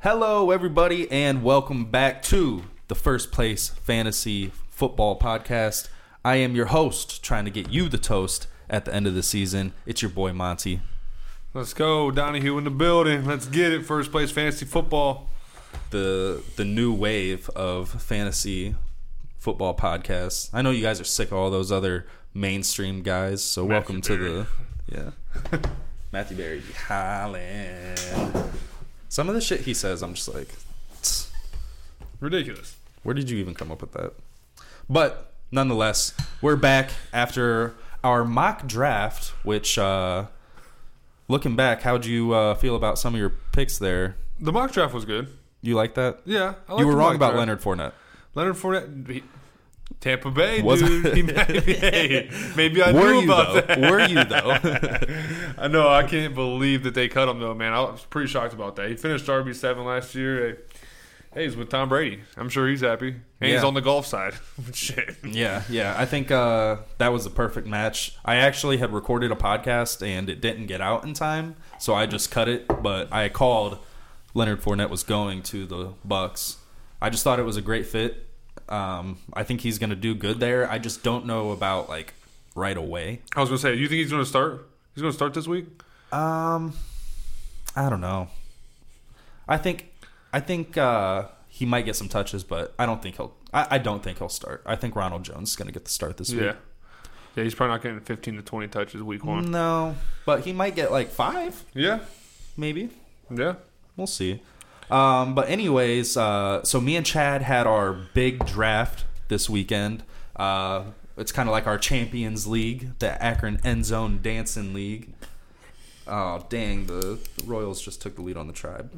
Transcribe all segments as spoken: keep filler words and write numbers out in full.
Hello, everybody, and welcome back to the First Place Fantasy Football Podcast. I am your host, trying to get you the toast at the end of the season. It's your boy, Monty. Let's go. Donahue in the building. Let's get it. First Place Fantasy Football. The the new wave of fantasy football podcasts. I know you guys are sick of all those other mainstream guys, so Matthew welcome Berry. to the... Yeah. Matthew Berry. Holland. Some of the shit he says, I'm just like... Tsk. Ridiculous. Where did you even come up with that? But nonetheless, we're back after our mock draft, which, uh, looking back, how'd you uh, feel about some of your picks there? The mock draft was good. You like that? Yeah. I like you were the wrong mock about draft. Leonard Fournette. Leonard Fournette. He, Tampa Bay, Was dude. I? He might be, hey, maybe I Were knew you, about though? that. Were you, though? I know. I can't believe that they cut him, though, man. I was pretty shocked about that. He finished R B seven last year. Hey, hey, he's with Tom Brady. I'm sure he's happy. And Yeah. he's on the golf side. Shit. Yeah, yeah. I think uh, that was the perfect match. I actually had recorded a podcast, and it didn't get out in time, so I just cut it. But I called Leonard Fournette was going to the Bucks. I just thought it was a great fit. Um, I think he's going to do good there. I just don't know about, like, right away. I was going to say, you think he's going to start? He's going to start this week? Um, I don't know. I think I think uh, he might get some touches, but I don't think he'll I, I don't think he'll start. I think Ronald Jones is going to get the start this week. Yeah. Yeah, he's probably not getting fifteen to twenty touches week one. No, but he might get like five, Yeah. maybe. Yeah. We'll see. Um, but anyways, uh, so me and Chad had our big draft this weekend. Uh, it's kind of like our Champions League, the Akron End Zone Dancing League. Oh, dang, the, the Royals just took the lead on the Tribe.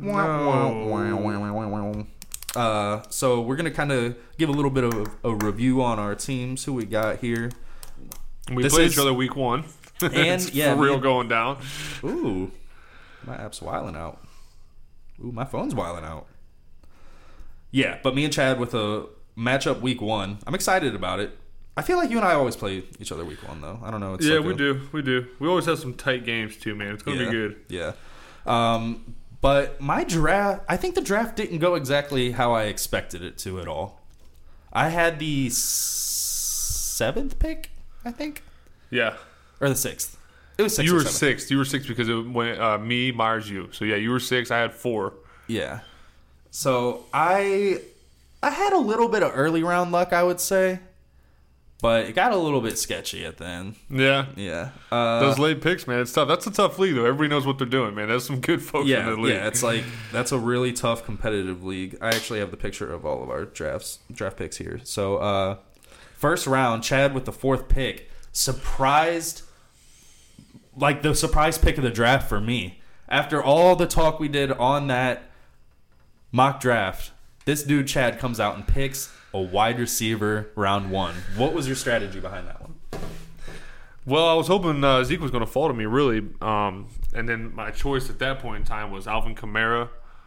No. Uh, so we're going to kind of give a little bit of a, a review on our teams, who we got here. We This played is- each other week one. And, It's yeah, for real me- going down. Ooh, my app's wilding out. Ooh, my phone's wilding out. Yeah, but me and Chad with a matchup week one. I'm excited about it. I feel like you and I always play each other week one, though. I don't know. It's Yeah, like we a- do. We do. We always have some tight games, too, man. It's going to yeah, be good. Yeah. Um, but my draft, I think the draft didn't go exactly how I expected it to at all. I had the s- seventh pick, I think, Yeah. or the sixth. It was sixth. You or were seventh. sixth. You were sixth because it went uh, me, Myers, you. So, yeah, you were six. I had four. Yeah. So I I had a little bit of early round luck, I would say, but it got a little bit sketchy at the end. Yeah. Yeah. Uh, Those late picks, man. It's tough. That's a tough league, though. Everybody knows what they're doing, man. There's some good folks yeah, in the league. yeah. It's like that's a really tough competitive league. I actually have the picture of all of our drafts draft picks here. So uh, first round, Chad with the fourth pick, surprised, like the surprise pick of the draft for me. After all the talk we did on that mock draft, this dude Chad comes out and picks a wide receiver round one. What was your strategy behind that one? Well, I was hoping uh, Zeke was going to fall to me, really. Um, and then my choice at that point in time was Alvin Kamara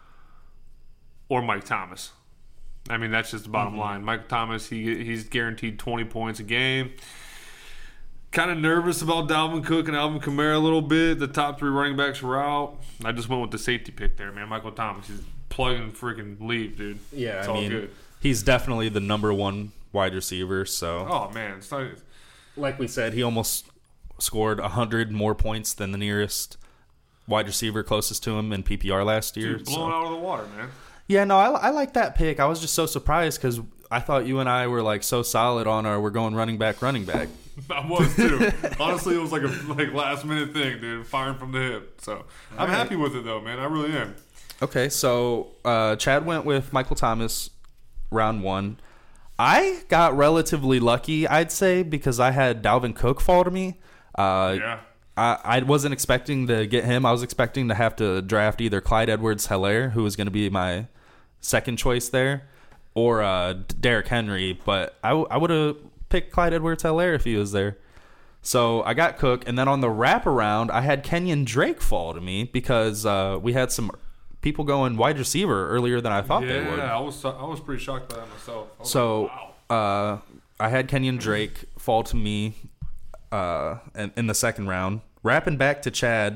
or Mike Thomas. I mean, that's just the bottom Mm-hmm. line. Mike Thomas, he he's guaranteed twenty points a game. Kind of nervous about Dalvin Cook and Alvin Kamara a little bit. The top three running backs were out. I just went with the safety pick there, man. Michael Thomas, he's plug and freaking leave, dude. Yeah, it's I all mean, good. he's definitely the number one wide receiver. So, Oh, man. It's not, like we said, he almost scored one hundred more points than the nearest wide receiver closest to him in P P R last year. dude, blown so. out of the water, man. Yeah, no, I, I like that pick. I was just so surprised because I thought you and I were like so solid on our we're going running back, running back. I was too. Honestly, it was like a like last minute thing, dude. Firing from the hip. So I'm right. happy with it though, man. I really am. Okay, so uh, Chad went with Michael Thomas round one. I got relatively lucky, I'd say, because I had Dalvin Cook fall to me. Uh, Yeah. I, I wasn't expecting to get him. I was expecting to have to draft either Clyde Edwards-Helaire, who was going to be my second choice there, or uh, Derrick Henry. But I, w- I would have picked Clyde Edwards-Helaire if he was there. So I got Cook. And then on the wraparound, I had Kenyon Drake fall to me because uh, we had some people going wide receiver earlier than I thought yeah, they would. I was I was pretty shocked by that myself. I was So like, wow. uh, I had Kenyon Drake fall to me uh, in, in the second round. Wrapping back to Chad,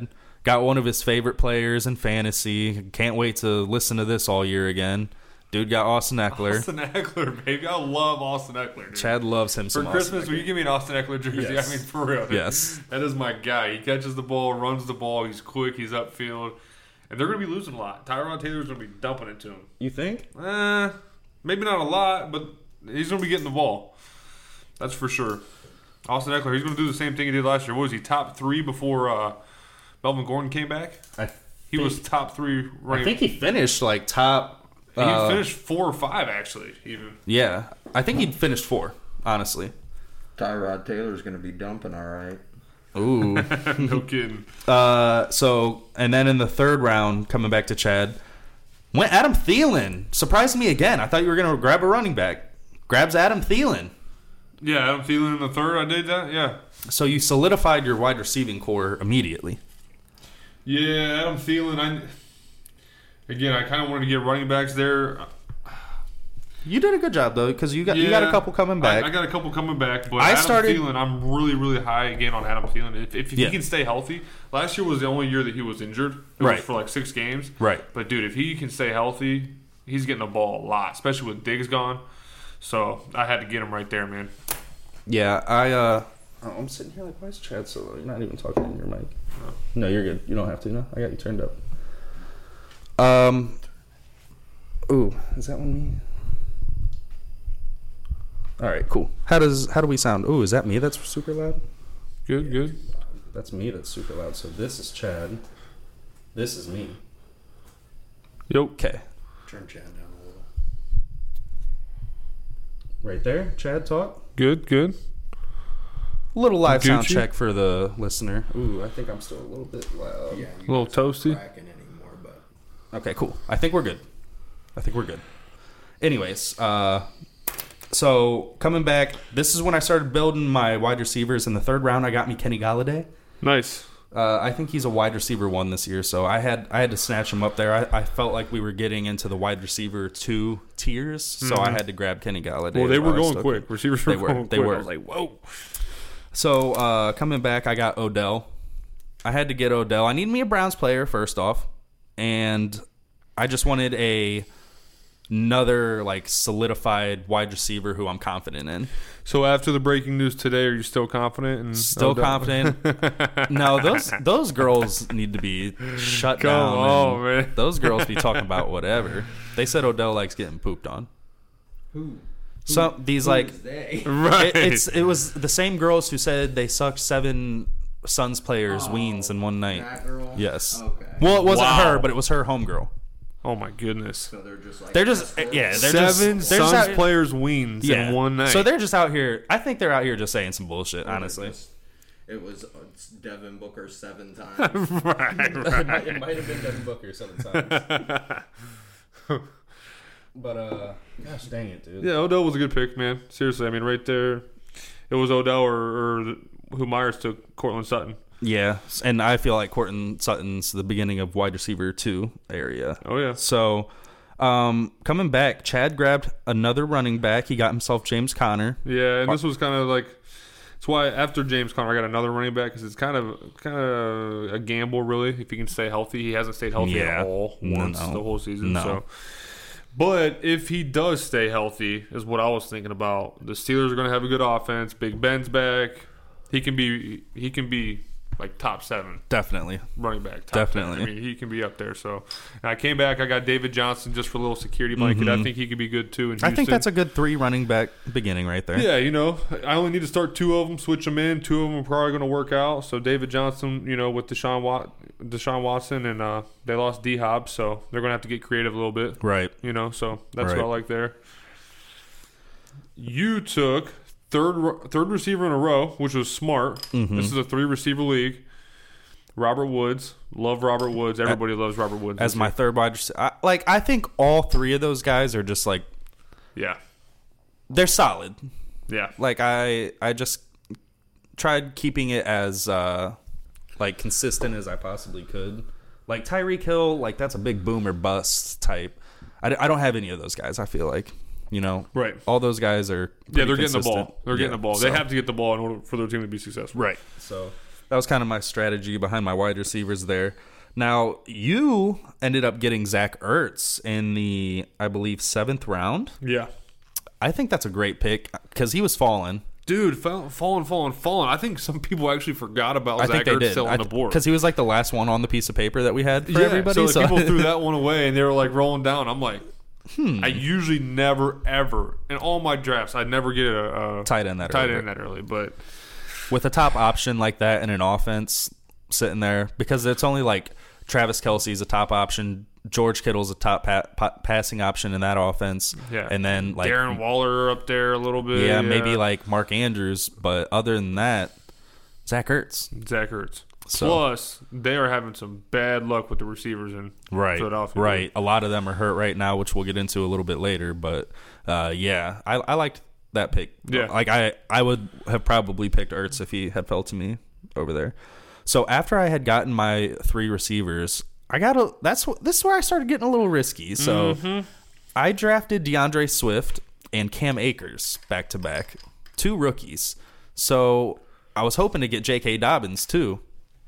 Got one of his favorite players in fantasy. Can't wait to listen to this all year again. Dude got Austin Eckler. Austin Eckler, baby. I love Austin Eckler, dude. Chad loves him For some Christmas, Austin will you give me an Austin Eckler jersey? Yes. I mean, for real. Yes. That is my guy. He catches the ball, runs the ball. He's quick. He's upfield. And they're going to be losing a lot. Tyrod Taylor's going to be dumping it to him. You think? Eh, maybe not a lot, but he's going to be getting the ball. That's for sure. Austin Eckler, he's going to do the same thing he did last year. What was he, top three before uh, Melvin Gordon came back? I He think, was top three running. I think he finished like top. He uh, finished four or five, actually, even. Yeah, I think he'd finished four. Honestly. Tyrod Taylor's going to be dumping all right. Ooh. No kidding. Uh, so and then in the third round, coming back to Chad, went Adam Thielen. Surprised me again. I thought you were going to grab a running back. Grabs Adam Thielen. Yeah, Adam Thielen in the third. I did that. Yeah. So you solidified your wide receiving core immediately. Yeah, Adam Thielen. I again, I kind of wanted to get running backs there. You did a good job though, because you got you got a couple coming back. I, I got a couple coming back, but I Adam started- Thielen, I'm really, really high again on Adam Thielen. If, if Yeah. he can stay healthy, last year was the only year that he was injured. It Right. was for like six games. Right. But dude, if he can stay healthy, he's getting the ball a lot, especially with Diggs gone. So I had to get him right there, man. Yeah, I. uh Oh, I'm sitting here like, why is Chad so low? You're not even talking in your mic. No. no, you're good. You don't have to. No, I got you turned up. Um. Ooh, is that one me? All right, cool. How does how do we sound? Ooh, is that me that's super loud? Good, good. That's me that's super loud. So this is Chad. This is me. Yep. Okay. Turn Chad down a little. Right there, Chad talk. Good, good. Little live sound Gucci? check for the listener. Ooh, I think I'm still a little bit loud. Yeah, A little guys aren't toasty. cracking anymore, but Okay, cool. I think we're good. I think we're good. Anyways, uh, so coming back, this is when I started building my wide receivers. In the third round, I got me Kenny Galladay. Nice. Uh, I think he's a wide receiver one this year, so I had I had to snatch him up there. I, I felt like we were getting into the wide receiver two tiers, so I had to grab Kenny Galladay. Well, they while were I going still quick. could. Receivers were They were. going They quick. were. I was like, whoa. So uh, coming back, I got Odell. I had to get Odell. I need me a Browns player first off, and I just wanted a another like solidified wide receiver who I'm confident in. So after the breaking news today, are you still confident? In Still Odell? confident. No, those those girls need to be shut Come down. on, and man. Those girls be talking about whatever. They said Odell likes getting pooped on. who? So these Who like is they? Right. it, it's it was the same girls who said they sucked seven Suns players' Oh, weens in one night. That girl? Yes. Okay. Well, it wasn't Wow. her, but it was her homegirl. Oh my goodness. So they're just like They're just escorts? yeah, they're Seven just, they're just Suns out- players' wings yeah. in one night. So they're just out here. I think they're out here just saying some bullshit. Or they're Honestly, just- It was uh, it's Devin Booker seven times. right, it, right. might, it might have been Devin Booker seven times. But uh, gosh dang it, dude. Yeah, Odell was a good pick, man. Seriously, I mean, right there, it was Odell or, or who Myers took, Cortland Sutton. Yeah, and I feel like Cortland Sutton's the beginning of wide receiver two area. Oh yeah. So, um, coming back, Chad grabbed another running back. He got himself James Conner. Yeah, and this was kind of like that's why after James Conner, I got another running back because it's kind of kind of a gamble, really. If he can stay healthy, he hasn't stayed healthy Yeah. at all No, once no. the whole season. No. So, but if he does stay healthy, is what I was thinking about. The Steelers are going to have a good offense. Big Ben's back. He can be he can be like top seven Definitely. running back. Top Definitely. ten. I mean, he can be up there. So, and I came back. I got David Johnson just for a little security blanket. I think he could be good too. In Houston. I think that's a good three running back beginning right there. Yeah, you know, I only need to start two of them, switch them in. Two of them are probably going to work out. So David Johnson, you know, with Deshaun, Wat- Deshaun Watson, and uh, they lost D Hop, so they're going to have to get creative a little bit. Right. You know, so that's Right. what I like there. You took third third receiver in a row, which was smart. Mm-hmm. This is a three receiver league. Robert Woods, love Robert Woods. Everybody loves Robert Woods. As this my year. third wide receiver. I, like, I think all three of those guys are just like, yeah, they're solid. yeah. Like, I I just tried keeping it as, uh, like, consistent as I possibly could. Like, Tyreek Hill, like, that's a big boom or bust type. I, I don't have any of those guys, I feel like. You know? Right. All those guys are Yeah, pretty they're getting the consistent. ball. They're Yeah, getting the ball. so- They have to get the ball in order for their team to be successful. Right. So, that was kind of my strategy behind my wide receivers there. Now, you ended up getting Zach Ertz in the, I believe, seventh round. Yeah. I think that's a great pick because he was falling. Dude, fall, falling, falling, falling. I think some people actually forgot about I Zach think they Ertz did. still on the board. Because he was like the last one on the piece of paper that we had for yeah, everybody. so, like, So people threw that one away and they were like rolling down. I'm like, Hmm. I usually never, ever, in all my drafts, I never get a, a tight end that tight early. end that early. But With a top option like that in an offense sitting there, because it's only like Travis Kelce's a top option, George Kittle's a top pa- pa- passing option in that offense, yeah, and then like Darren Waller up there a little bit. yeah, Yeah, maybe like Mark Andrews, but other than that, Zach Ertz. Zach Ertz. So- Plus, they are having some bad luck with the receivers in Right, Philadelphia. right. A lot of them are hurt right now, which we'll get into a little bit later. But uh, yeah, I, I liked that pick. Yeah. like I, I would have probably picked Ertz if he had fell to me over there. So after I had gotten my three receivers, I got a. That's what this is where I started getting a little risky. So Mm-hmm. I drafted DeAndre Swift and Cam Akers back to back, two rookies. So I was hoping to get J K. Dobbins too.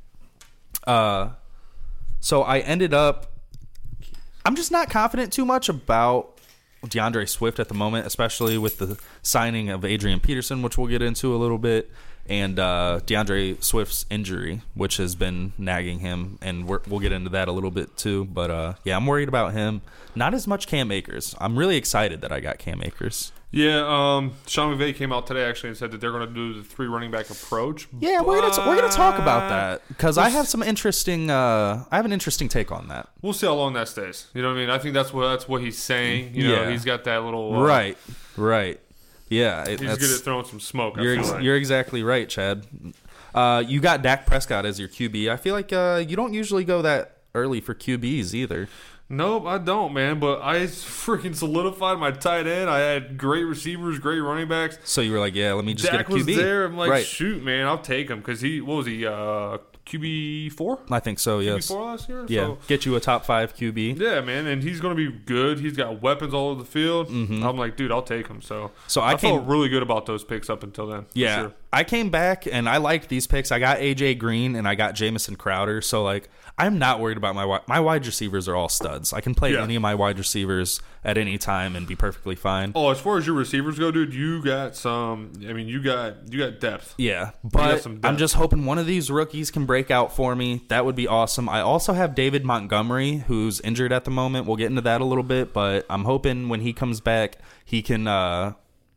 Uh, so I ended up. I'm just not confident too much about DeAndre Swift at the moment, especially with the signing of Adrian Peterson, which we'll get into a little bit, and uh, DeAndre Swift's injury, which has been nagging him, and we're, we'll get into that a little bit too. But uh, yeah, I'm worried about him. Not as much Cam Akers. I'm really excited that I got Cam Akers. Yeah, um, Sean McVay came out today actually and said that they're going to do the three running back approach. Yeah, we're gonna t- we're gonna talk about but that because I have some interesting. Uh, I have an interesting take on that. We'll see how long that stays. You know what I mean? I think that's what that's what he's saying. You know, Yeah. he's got that little uh, Right, right. Yeah, it, He's that's, good at throwing some smoke. I You're feel ex- like. you're exactly right, Chad. Uh, you got Dak Prescott as your Q B. I feel like uh, you don't usually go that early for Q Bs either. Nope, I don't, man. But I freaking solidified my tight end. I had great receivers, great running backs. So you were like, yeah, let me just Dak get a Q B. was there. I'm like, right. shoot, man, I'll take him because he. What was he? Uh, Q B four. I think so. Q B Yes. four last year. Yeah. So, Get you a top five Q B. yeah, man, and he's going to be good. He's got weapons all over the field. I'm like, dude, I'll take him. So, So I I, felt came- really good about those picks up until then. for Yeah, sure. I came back and I liked these picks. I got A J Green and I got Jamison Crowder. So like, I'm not worried about my wi- my wide receivers are all studs. I can play Yeah. any of my wide receivers at any time and be perfectly fine. Oh, as far as your receivers go, dude, you got some. I mean, you got you got depth. Yeah, got but some depth. I'm just hoping one of these rookies can break out for me. That would be awesome. I also have David Montgomery, who's injured at the moment. We'll get into that a little bit, but I'm hoping when he comes back, he can uh,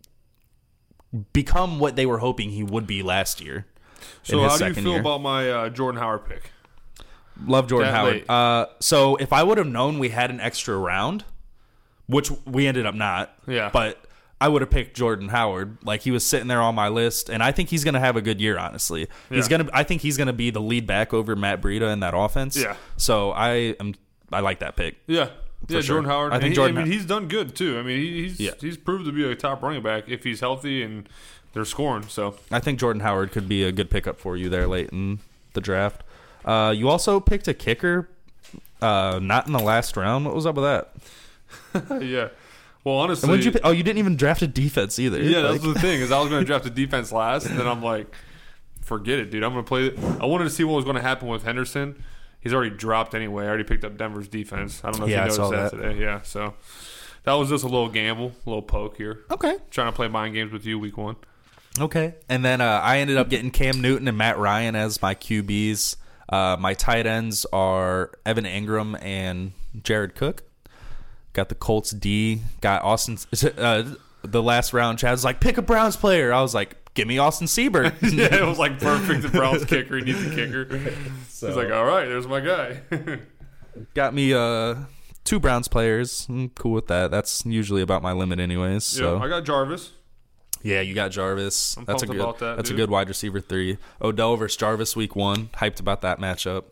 become what they were hoping he would be last year. So, in his how do you second feel year. about my uh, Jordan Howard pick? Love Jordan that Howard. late? Uh, so if I would have known we had an extra round, which we ended up not, Yeah. but I would have picked Jordan Howard. Like he was sitting there on my list, and I think he's going to have a good year. Honestly, he's Yeah. gonna. I think he's going to be the lead back over Matt Breida in that offense. Yeah. So I am. I like that pick. Yeah, yeah, sure. Jordan Howard. I think And he- Jordan- I mean, he's done good too. I mean, he, he's Yeah. he's proved to be a top running back if he's healthy and they're scoring. So I think Jordan Howard could be a good pickup for you there late in the draft. Uh, you also picked a kicker, uh, not in the last round. What was up with that? yeah. Well, honestly, And when did you? Pick? Oh, you didn't even draft a defense either. yeah, Like- that's the thing is I was going to draft a defense last, and then I'm like, forget it, dude. I'm going to play. I wanted to see what was going to happen with Henderson. He's already dropped anyway. I already picked up Denver's defense. I don't know if Yeah, I you saw noticed that, that. today. Yeah, so that was just a little gamble, a little poke here. Okay. Trying to play mind games with you week one. Okay. And then uh, I ended up getting Cam Newton and Matt Ryan as my Q Bs. Uh, my tight ends are Evan Ingram and Jared Cook. Got the Colts D. Got Austin. Uh, the last round, Chad's like, pick a Browns player. I was like, give me Austin Siebert. Yeah, it was like perfect. The Browns kicker, he needs a kicker. He's like, all right, there's my guy. Got me uh, two Browns players. I'm cool with that. That's usually about my limit, anyways. So Yeah, I got Jarvis. yeah, you got Jarvis. I'm that's a pumped good. about that, that's dude. a good wide receiver three. Odell versus Jarvis week one. Hyped about that matchup.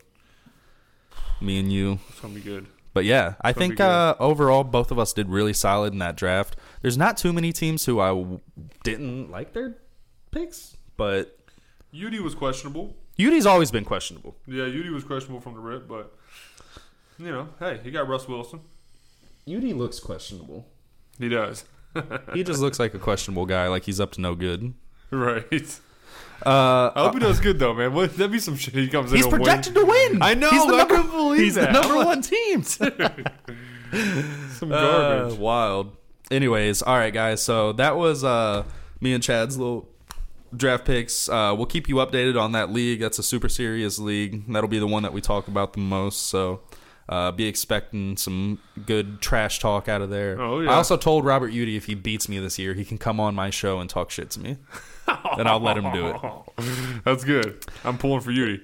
Me and you. It's gonna be good. But yeah, I It's gonna think be good. uh, overall both of us did really solid in that draft. There's not too many teams who I w- didn't like their picks, but Udy was questionable. Udy's always been questionable. Yeah, Udy was questionable from the rip, but you know, hey, he got Russ Wilson. Udy looks questionable. He does. He just looks like a questionable guy, like he's up to no good. Right. Uh, I hope he does good though, man. What, that'd be some shit. He comes he's in and projected wins. to win. I know. He's the I number, couldn't believe he's that. the number I'm one team. Some garbage. Uh, wild. Anyways, all right, guys. So that was uh, me and Chad's little draft picks. Uh, we'll keep you updated on that league. That's a super serious league. That'll be the one that we talk about the most. So uh, be expecting some good trash talk out of there. Oh, yeah. I also told Robert Udy if he beats me this year, he can come on my show and talk shit to me. And I'll let him do it. That's good. I'm pulling for Udy.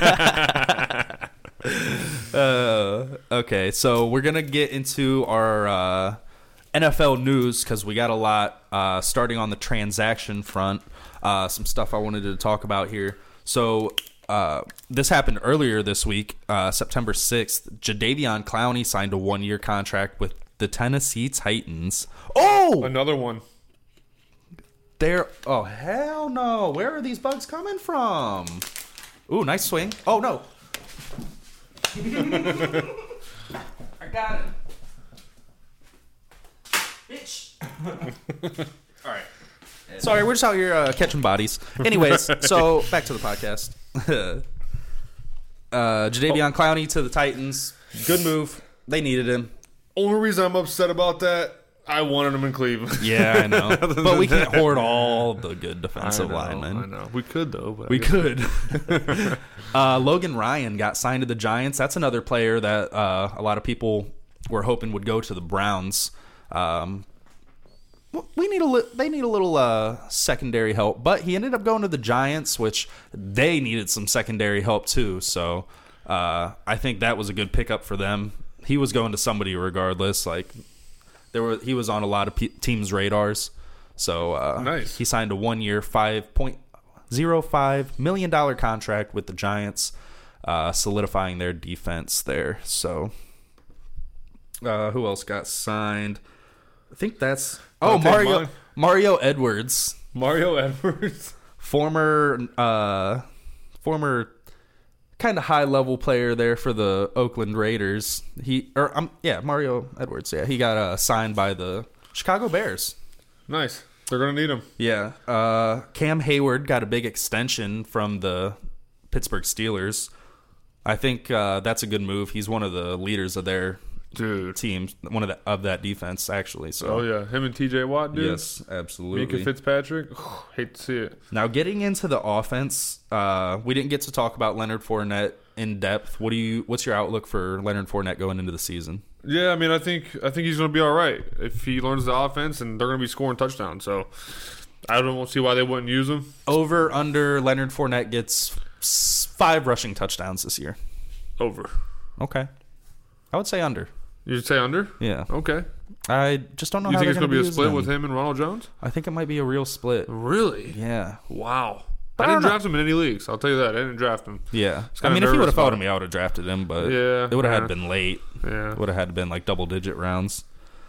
Uh, okay, so we're gonna get into our uh, N F L news because we got a lot. Uh, starting on the transaction front, uh, some stuff I wanted to talk about here. So uh, this happened earlier this week, uh, September sixth. Jadeveon Clowney signed a one-year contract with the Tennessee Titans. Oh, Another one. there! Oh hell no! Where are these bugs coming from? Ooh, nice swing. Oh no! I got it. Bitch. All right. Sorry, we're just out here uh, catching bodies. Anyways, so back to the podcast. uh, Jadeveon Clowney to the Titans. Good move. They needed him. Only reason I'm upset about that, I wanted him in Cleveland. Yeah, I know. But we can't hoard all the good I defensive know, linemen. I know. We could though. But I We guess- could. uh, Logan Ryan got signed to the Giants. That's another player that uh, a lot of people were hoping would go to the Browns. Um, well, we need a li- they need a little uh, secondary help, but he ended up going to the Giants, which they needed some secondary help too. So uh, I think that was a good pickup for them. He was going to somebody regardless. Like there were, he was on a lot of pe- teams' radars. So uh, Nice. he signed a one-year, five point zero five million dollar contract with the Giants, uh, solidifying their defense there. So, uh, who else got signed? I think that's oh I'll take Mario mine. Mario Edwards, Mario Edwards. former uh, former kind of high level player there for the Oakland Raiders. He or um yeah Mario Edwards. Yeah, he got uh, signed by the Chicago Bears. Nice. They're gonna need him. Yeah. Uh, Cam Hayward got a big extension from the Pittsburgh Steelers. I think uh, that's a good move. He's one of the leaders of their Dude. team, one of the, of that defense actually. So Oh yeah, him and T J Watt, dude. yes, absolutely. Minka Fitzpatrick. Hate to see it. Now getting into the offense, uh, we didn't get to talk about Leonard Fournette in depth. What do you? What's your outlook for Leonard Fournette going into the season? Yeah, I mean, I think I think he's going to be all right if he learns the offense, and they're going to be scoring touchdowns. So I don't see why they wouldn't use him. Over under Leonard Fournette gets s- five rushing touchdowns this year. Over. Okay, I would say under. You'd say under? Yeah, Okay. I just don't know. You how think it's they're going to be a use split him. with him and Ronald Jones? I think it might be a real split. Really? Yeah, Wow. But I I didn't don't know. draft him in any leagues. I'll tell you that. I didn't draft him. yeah. I kinda mean, if he would nervous have followed about me, I would have drafted him. But Yeah, it would have yeah. had been late. Yeah. It would have had to been like double digit rounds.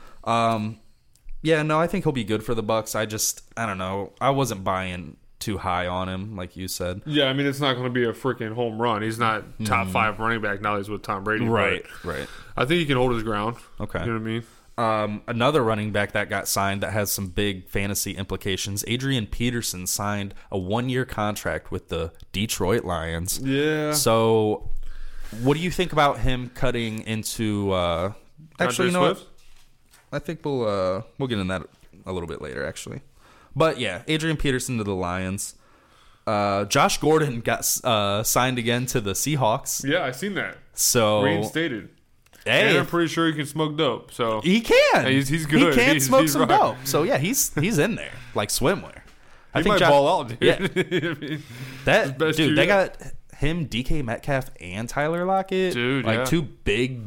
Um, yeah, no, I think he'll be good for the Bucks. I just, I don't know. I wasn't buying too high on him, like you said. Yeah, I mean, it's not going to be a freaking home run. He's not top five running back now. He's with Tom Brady. but right. I think he can hold his ground. Okay. You know what I mean? Um, another running back that got signed that has some big fantasy implications. Adrian Peterson signed a one-year contract with the Detroit Lions. Yeah. So, what do you think about him cutting into? Uh, actually, you know Swift? what? I think we'll uh, we'll get in that a little bit later, actually. But yeah, Adrian Peterson to the Lions. Uh, Josh Gordon got uh, signed again to the Seahawks. Yeah, I seen that. So, Reinstated. hey, And I'm pretty sure he can smoke dope. So he can. He's- he's good. He can He's- smoke he's some right. dope. So yeah, he's he's in there like swimwear. I he think might Josh- ball out, dude. Yeah. I mean, That best dude, year they yet. got him, D K Metcalf, and Tyler Lockett. Dude, like yeah. two big,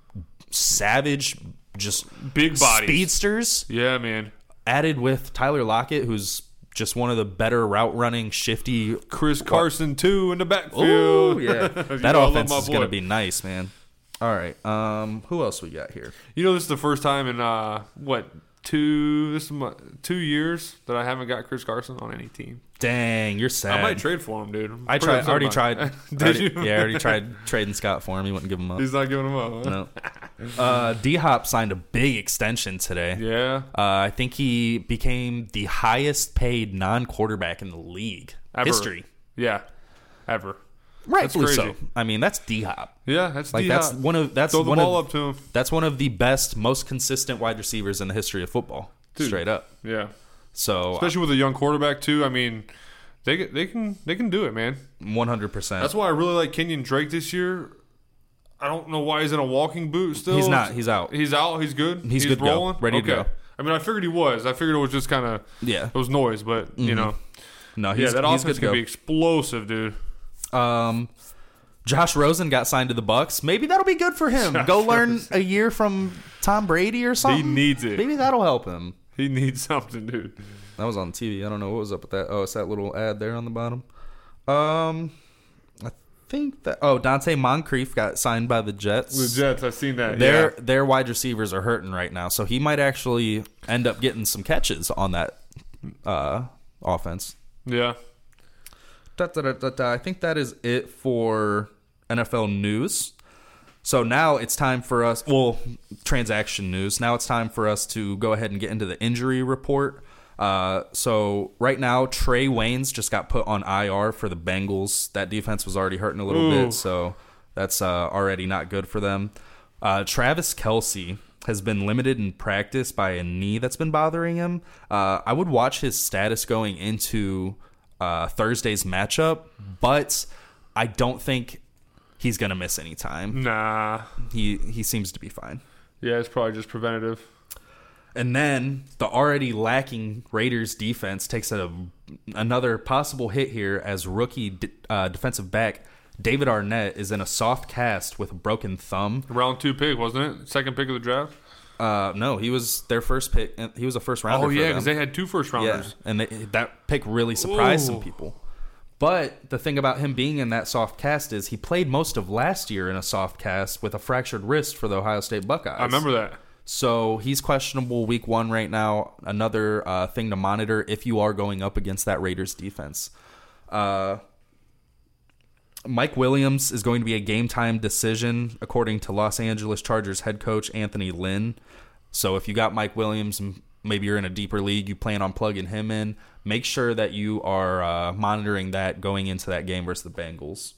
savage, just Big bodies. speedsters. yeah, man. Added with Tyler Lockett, who's just one of the better route running, shifty. Chris Carson too in the backfield. Ooh, yeah, You that know I love offense my is gonna boy. be nice, man. All right, um, who else we got here? You know, this is the first time in uh, what two this is my, two years that I haven't got Chris Carson on any team. Dang, you're sad. I might trade for him, dude. I'm I pretty tried. upset Already about tried. it. Did already, you? Yeah, I already tried trading Scott for him. He wouldn't give him up. He's not giving him up. Huh? No. Uh, D Hop signed a big extension today. Yeah. Uh, I think he became the highest paid non-quarterback in the league Ever. history. Yeah. Ever. Rightfully crazy. so. I mean, that's D Hop. Yeah, that's Like D-Hop. that's one of that's Throw the one ball of up to him. that's one of the best, most consistent wide receivers in the history of football. Dude. Straight up. Yeah. So Especially with a young quarterback too. I mean, they get- they can they can do it, man. one hundred percent. That's why I really like Kenyon Drake this year. I don't know why he's in a walking boot still. He's not. He's out. He's out. He's good. He's good to go. rolling. Ready to Okay. go. I mean, I figured he was. I figured it was just kind of Yeah. it was noise, but you know, No, he's, yeah, that he's offense good to can be explosive, dude. go. Um, Josh Rosen got signed to the Bucks. Maybe that'll be good for him. Josh Go learn Rosen. a year from Tom Brady or something. He needs it. Maybe that'll help him. He needs something, dude. That was on T V. I don't know what was up with that. Oh, it's that little ad there on the bottom. Um, I think that. Oh, Dante Moncrief got signed by the Jets. The Jets, I've seen that. Their yeah. their wide receivers are hurting right now, so he might actually end up getting some catches on that uh, offense. Yeah. Da, da, da, da, da. I think that is it for N F L news. So now it's time for us, well, transaction news. Now it's time for us to go ahead and get into the injury report. Uh, so right now, Trey Waynes just got put on I R for the Bengals. That defense was already hurting a little Ooh. bit, so that's uh, already not good for them. Uh, Travis Kelce has been limited in practice by a knee that's been bothering him. Uh, I would watch his status going into uh, Thursday's matchup, but I don't think he's going to miss any time. Nah. He he seems to be fine. Yeah, it's probably just preventative. And then the already lacking Raiders defense takes a, another possible hit here as rookie uh, defensive back David Arnett is in a soft cast with a broken thumb. Round two pick, wasn't it? Second pick of the draft? Uh, no, he was their first pick. He was a first rounder. Oh, for yeah, them. because they had two first Yeah, rounders. and they, that pick really surprised Ooh. some people. But the thing about him being in that soft cast is he played most of last year in a soft cast with a fractured wrist for the Ohio State Buckeyes. I remember that. So he's questionable week one right now. Another uh, thing to monitor if you are going up against that Raiders defense. Uh, Mike Williams is going to be a game time decision, according to Los Angeles Chargers head coach Anthony Lynn. So if you got Mike Williams, and maybe you're in a deeper league, you plan on plugging him in, make sure that you are uh, monitoring that going into that game versus the Bengals.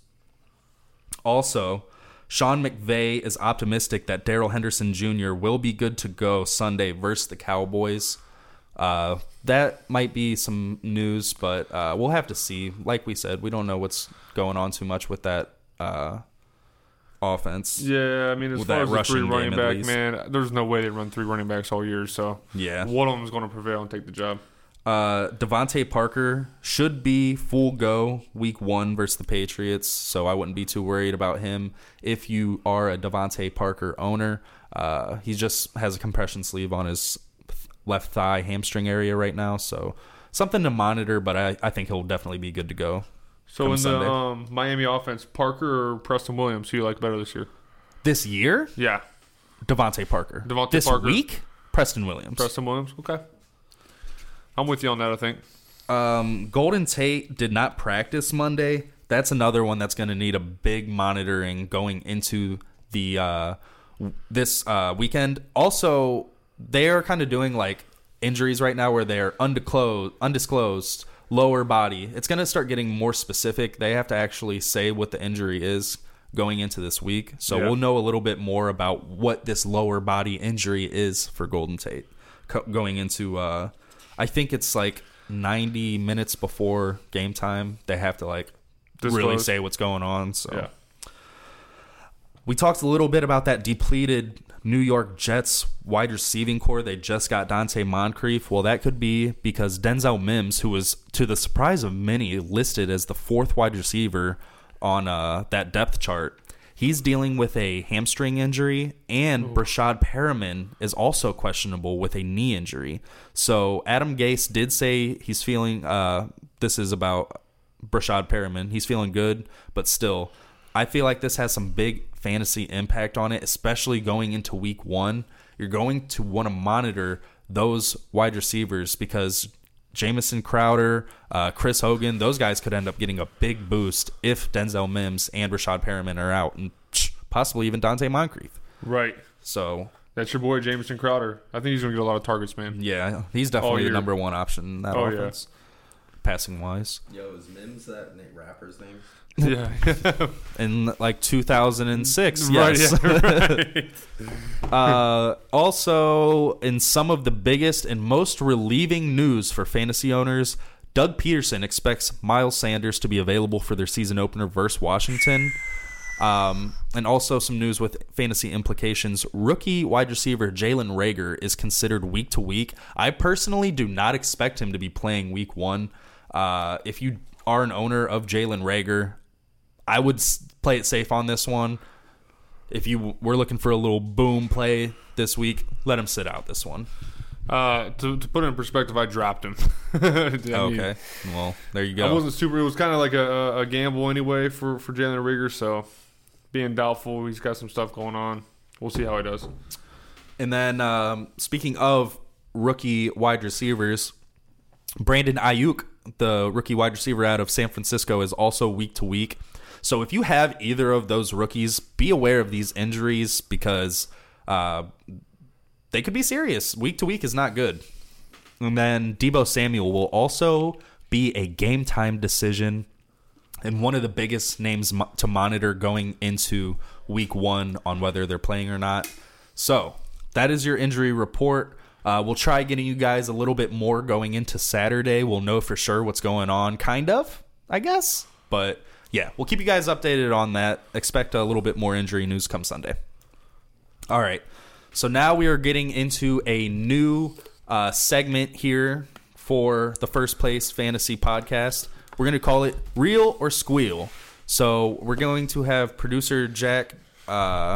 Also, Sean McVay is optimistic that Darrell Henderson Junior will be good to go Sunday versus the Cowboys. Uh, that might be some news, but uh, we'll have to see. Like we said, we don't know what's going on too much with that uh, offense. Yeah, I mean, as With far that as the three rushing running game, at back, least. man, there's no way they run three running backs all year. So Yeah. one of them is going to prevail and take the job. Uh, Devontae Parker should be full go week one versus the Patriots, so I wouldn't be too worried about him. If you are a Devontae Parker owner, uh, he just has a compression sleeve on his left thigh hamstring area right now, so something to monitor, but I, I think he'll definitely be good to go. So come in Sunday. the um, Miami offense, Parker or Preston Williams, who you like better this year? This year, Yeah, Devontae Parker. Devontae this Parker. week, Preston Williams. Preston Williams. Okay, I'm with you on that. I think. Um, Golden Tate did not practice Monday. That's another one that's going to need a big monitoring going into the uh, w- this uh, weekend. Also, they are kind of doing like injuries right now where they're undisclosed, undisclosed lower body. It's going to start getting more specific. They have to actually say what the injury is going into this week. So Yeah. we'll know a little bit more about what this lower body injury is for Golden Tate co- going into. Uh, I think it's like ninety minutes before game time. They have to like really Disclose. say what's going on. So Yeah. we talked a little bit about that depleted New York Jets wide receiving core. They just got Dante Moncrief. Well, that could be because Denzel Mims, who was, to the surprise of many, listed as the fourth wide receiver on uh, that depth chart, he's dealing with a hamstring injury, and Brashad Perriman is also questionable with a knee injury. So Adam Gase did say he's feeling, uh, this is about Brashad Perriman, he's feeling good, but still, I feel like this has some big fantasy impact on it, especially going into week one. You're going to want to monitor those wide receivers because Jamison Crowder, uh, Chris Hogan, those guys could end up getting a big boost if Denzel Mims and Rashad Perriman are out, and possibly even Dante Moncrief. Right. So that's your boy Jamison Crowder. I think he's going to get a lot of targets, man. yeah, he's definitely the number one option in that Oh, offense, passing wise. Yo, is Mims that Nate rapper's name? Yeah. In like two thousand six, Right, yes. yeah, right. uh, also, in some of the biggest and most relieving news for fantasy owners, Doug Peterson expects Miles Sanders to be available for their season opener versus Washington. Um, and also some news with fantasy implications. Rookie wide receiver Jalen Reagor is considered week to week. I personally do not expect him to be playing week one. Uh, if you are an owner of Jalen Reagor, I would play it safe on this one. If you were looking for a little boom play this week, let him sit out this one. Uh, to, to put it in perspective, I dropped him. I mean, Okay. Well, there you go. I wasn't super. It was kind of like a, a gamble anyway for, for Jalen Reagor, so being doubtful, he's got some stuff going on. We'll see how he does. And then, um, speaking of rookie wide receivers, Brandon Ayuk, the rookie wide receiver out of San Francisco, is also week to week. So if you have either of those rookies, be aware of these injuries because uh, they could be serious. Week to week is not good. And then Deebo Samuel will also be a game time decision and one of the biggest names mo- to monitor going into week one on whether they're playing or not. So that is your injury report. Uh, we'll try getting you guys a little bit more going into Saturday. We'll know for sure what's going on, kind of, I guess. But yeah, we'll keep you guys updated on that. Expect a little bit more injury news come Sunday. All right. So now we are getting into a new uh, segment here for the First Place Fantasy Podcast. We're going to call it Real or Squeal. So we're going to have producer Jack... Uh,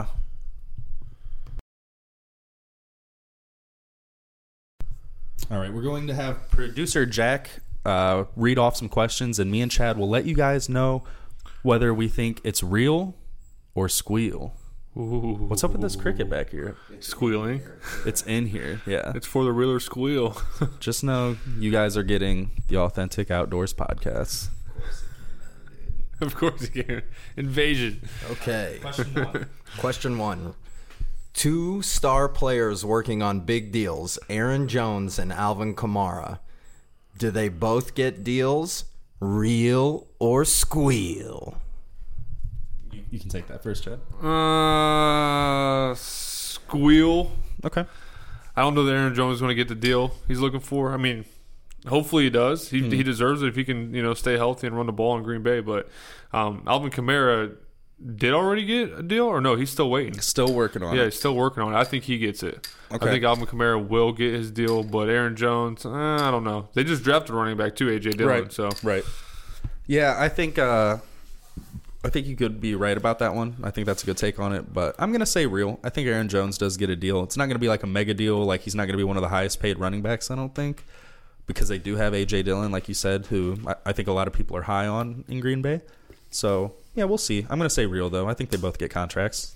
All right, we're going to have producer Jack uh, read off some questions, and me and Chad will let you guys know whether we think it's real or squeal. Ooh. What's up with this cricket back here? Squealing. It's in here, yeah. It's for the real or squeal. Just know you guys are getting the Authentic Outdoors podcast. Of course you can. Invasion. Okay. Question one. Question one. Two star players working on big deals, Aaron Jones and Alvin Kamara. Do they both get deals? Real or squeal? You, you can take that first, Chad. Uh, squeal. Okay. I don't know that Aaron Jones is going to get the deal he's looking for. I mean, hopefully he does. He Hmm. he deserves it if he can, you know, stay healthy and run the ball in Green Bay. But um, Alvin Kamara did already get a deal, or no? He's still waiting. Still working on Yeah, it. he's still working on it. I think he gets it. Okay. I think Alvin Kamara will get his deal, but Aaron Jones, uh, I don't know. They just drafted running back too, A J Dillon. Right. So Right. Yeah, I think uh, I think you could be right about that one. I think that's a good take on it. But I'm gonna say real. I think Aaron Jones does get a deal. It's not gonna be like a mega deal. Like he's not gonna be one of the highest paid running backs. I don't think, because they do have A J Dillon, like you said, who I, I think a lot of people are high on in Green Bay. So yeah, we'll see. I'm gonna say real though. I think they both get contracts.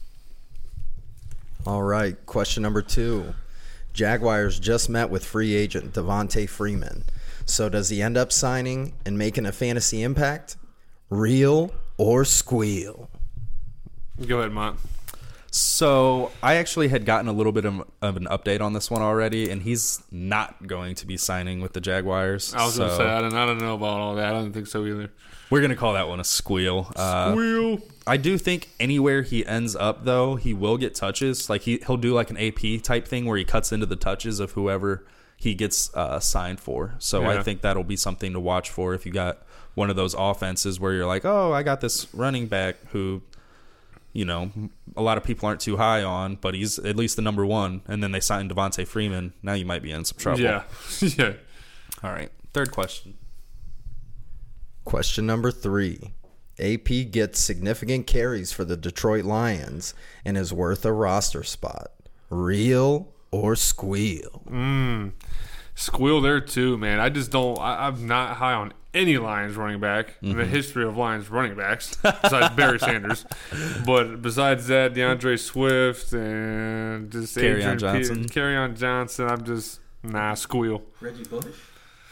All right. Question number two. Jaguars just met with free agent Devontae Freeman. So does he end up signing and making a fantasy impact? Real or squeal? go ahead, Mont. So I actually had gotten a little bit of, of an update on this one already, and he's not going to be signing with the Jaguars. I was so going to say, I don't, I don't know about all that. I don't think so either. We're going to call that one a squeal. Uh, Squeal. I do think anywhere he ends up, though, he will get touches. Like he, he'll do like an A P type thing where he cuts into the touches of whoever he gets uh, signed for. So Yeah. I think that'll be something to watch for if you got one of those offenses where you're like, oh, I got this running back who, you know, a lot of people aren't too high on, but he's at least the number one. And then they signed Devontae Freeman. Now you might be in some trouble. Yeah. yeah. All right. Third question. Question number three. A P gets significant carries for the Detroit Lions and is worth a roster spot. Real or squeal? Mm. Squeal there too, man. I just don't. I, I'm not high on any Lions running back in the history of Lions running backs, besides Barry Sanders. But besides that, DeAndre Swift and just Kerryon Adrian Johnson. Pe- Kerryon Johnson. I'm just nah squeal. Reggie Bush?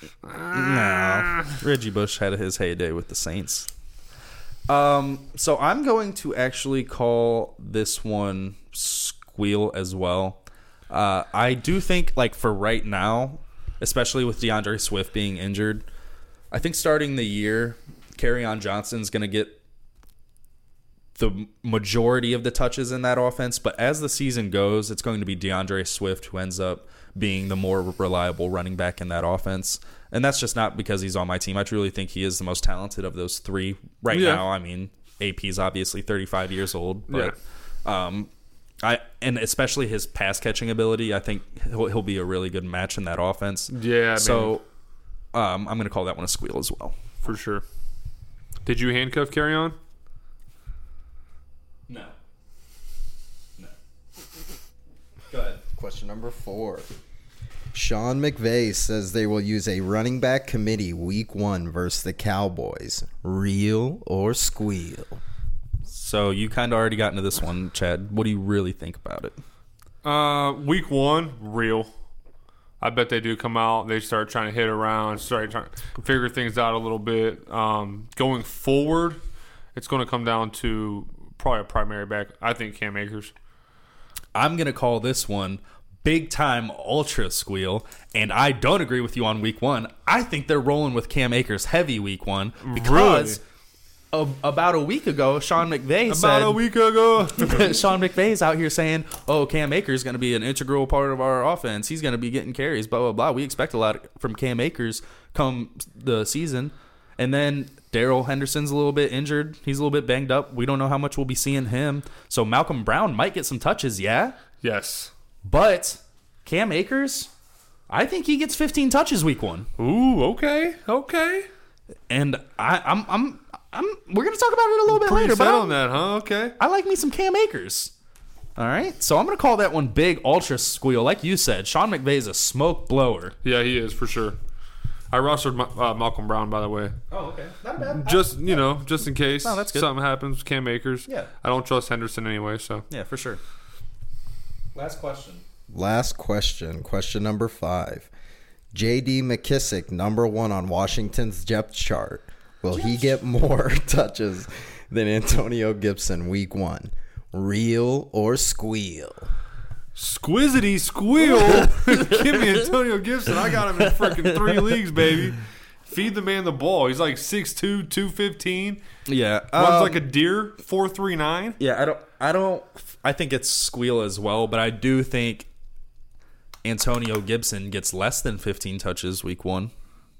No, Reggie Bush had his heyday with the Saints. Um, so I'm going to actually call this one squeal as well. Uh, I do think, like, for right now, especially with DeAndre Swift being injured, I think starting the year, Kerryon Johnson's going to get the majority of the touches in that offense. But as the season goes, it's going to be DeAndre Swift who ends up being the more reliable running back in that offense. And that's just not because he's on my team. I truly think he is the most talented of those three right Yeah. now. I mean, A P is obviously thirty-five years old, but yeah. um, I and especially his pass catching ability, I think he'll, he'll be a really good match in that offense. Yeah, So um, I'm going to call that one a squeal as well. for sure. Did you handcuff Kerryon? No. No. Go ahead. Question number four. Sean McVay says they will use a running back committee week one versus the Cowboys. Real or squeal? So you kind of already got into this one, Chad. What do you really think about it? Uh, week one, real. I bet they do come out. They start trying to hit around, start trying to figure things out a little bit. Um, going forward, it's going to come down to probably a primary back. I think Cam Akers. I'm going to call this one big time ultra squeal, and I don't agree with you on week one. I think they're rolling with Cam Akers heavy week one because a, about a week ago, Sean McVay About said, a week ago. Sean McVay's out here saying, oh, Cam Akers is going to be an integral part of our offense. He's going to be getting carries, blah, blah, blah. We expect a lot from Cam Akers come the season. And then Darrell Henderson's a little bit injured. He's a little bit banged up. We don't know how much we'll be seeing him. So Malcolm Brown might get some touches, yeah. Yes. But Cam Akers, I think he gets fifteen touches week one. Ooh, okay. Okay. And I, I'm, I'm, I'm. We're gonna talk about it a little bit Pretty later. set But on I'm- that, huh? Okay. I like me some Cam Akers. All right, so I'm gonna call that one big ultra squeal. Like you said, Sean McVay is a smoke blower. Yeah, he is for sure. I rostered Ma- uh, Malcolm Brown, by the way. Oh, okay, not bad. Just, you know, just in case No, that's good. something happens with Cam Akers. Yeah. I don't trust Henderson anyway, so. Yeah, for sure. Last question. Last question. Question number five. J D McKissick, number one on Washington's depth chart. Will he get more touches than Antonio Gibson week one? Real or squeal? Squizzity squeal. Give me Antonio Gibson. I got him in freaking three leagues, baby. Feed the man the ball. He's like six two, two fifteen. Yeah, Runs um, like a deer, four three nine. Yeah, I don't. I don't. I think it's squeal as well, but I do think Antonio Gibson gets less than fifteen touches week one.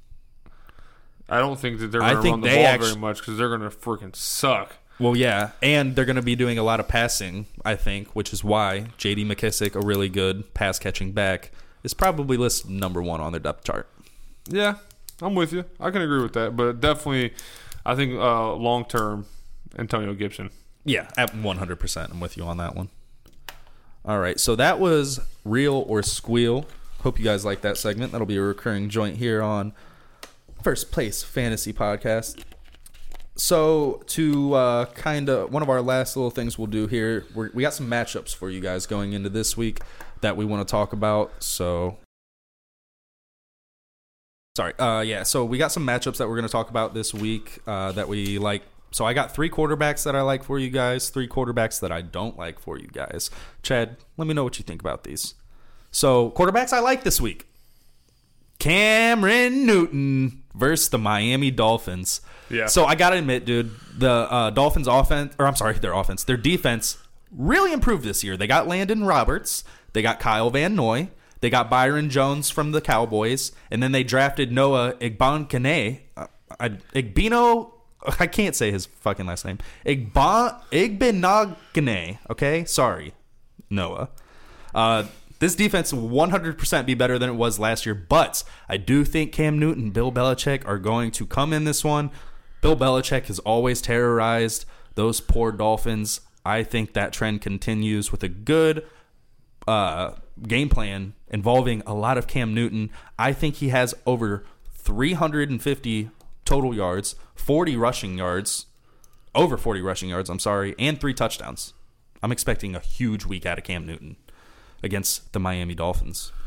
I don't think that they're I going to think run the they ball actu- very much because they're going to freaking suck. Well, yeah, and they're going to be doing a lot of passing, I think, which is why J D McKissick, a really good pass-catching back, is probably listed number one on their depth chart. Yeah, I'm with you. I can agree with that. But definitely, I think uh, long-term, Antonio Gibson. Yeah, at one hundred percent. I'm with you on that one. All right, so that was Real or Squeal. Hope you guys like that segment. That'll be a recurring joint here on First Place Fantasy Podcast. So to uh, kind of one of our last little things we'll do here, we're, we got some matchups for you guys going into this week that we want to talk about. So, sorry, uh, yeah. So we got some matchups that we're going to talk about this week uh, that we like. So I got three quarterbacks that I like for you guys, three quarterbacks that I don't like for you guys. Chad, let me know what you think about these. So quarterbacks I like this week: Cameron Newton versus the Miami Dolphins. Yeah. So I gotta admit, dude, the uh, Dolphins' offense, or I'm sorry, their offense, their defense really improved this year. They got Landon Roberts, they got Kyle Van Noy, they got Byron Jones from the Cowboys, and then they drafted Noah Igbonkane. Uh, Igbino, I can't say his fucking last name. Igbo, Igbinoghene. Okay, sorry, Noah. Uh, This defense will one hundred percent be better than it was last year, but I do think Cam Newton and Bill Belichick are going to come in this one. Bill Belichick has always terrorized those poor Dolphins. I think that trend continues with a good uh, game plan involving a lot of Cam Newton. I think he has over three hundred fifty total yards, forty rushing yards, over forty rushing yards, I'm sorry, and three touchdowns. I'm expecting a huge week out of Cam Newton against the Miami Dolphins.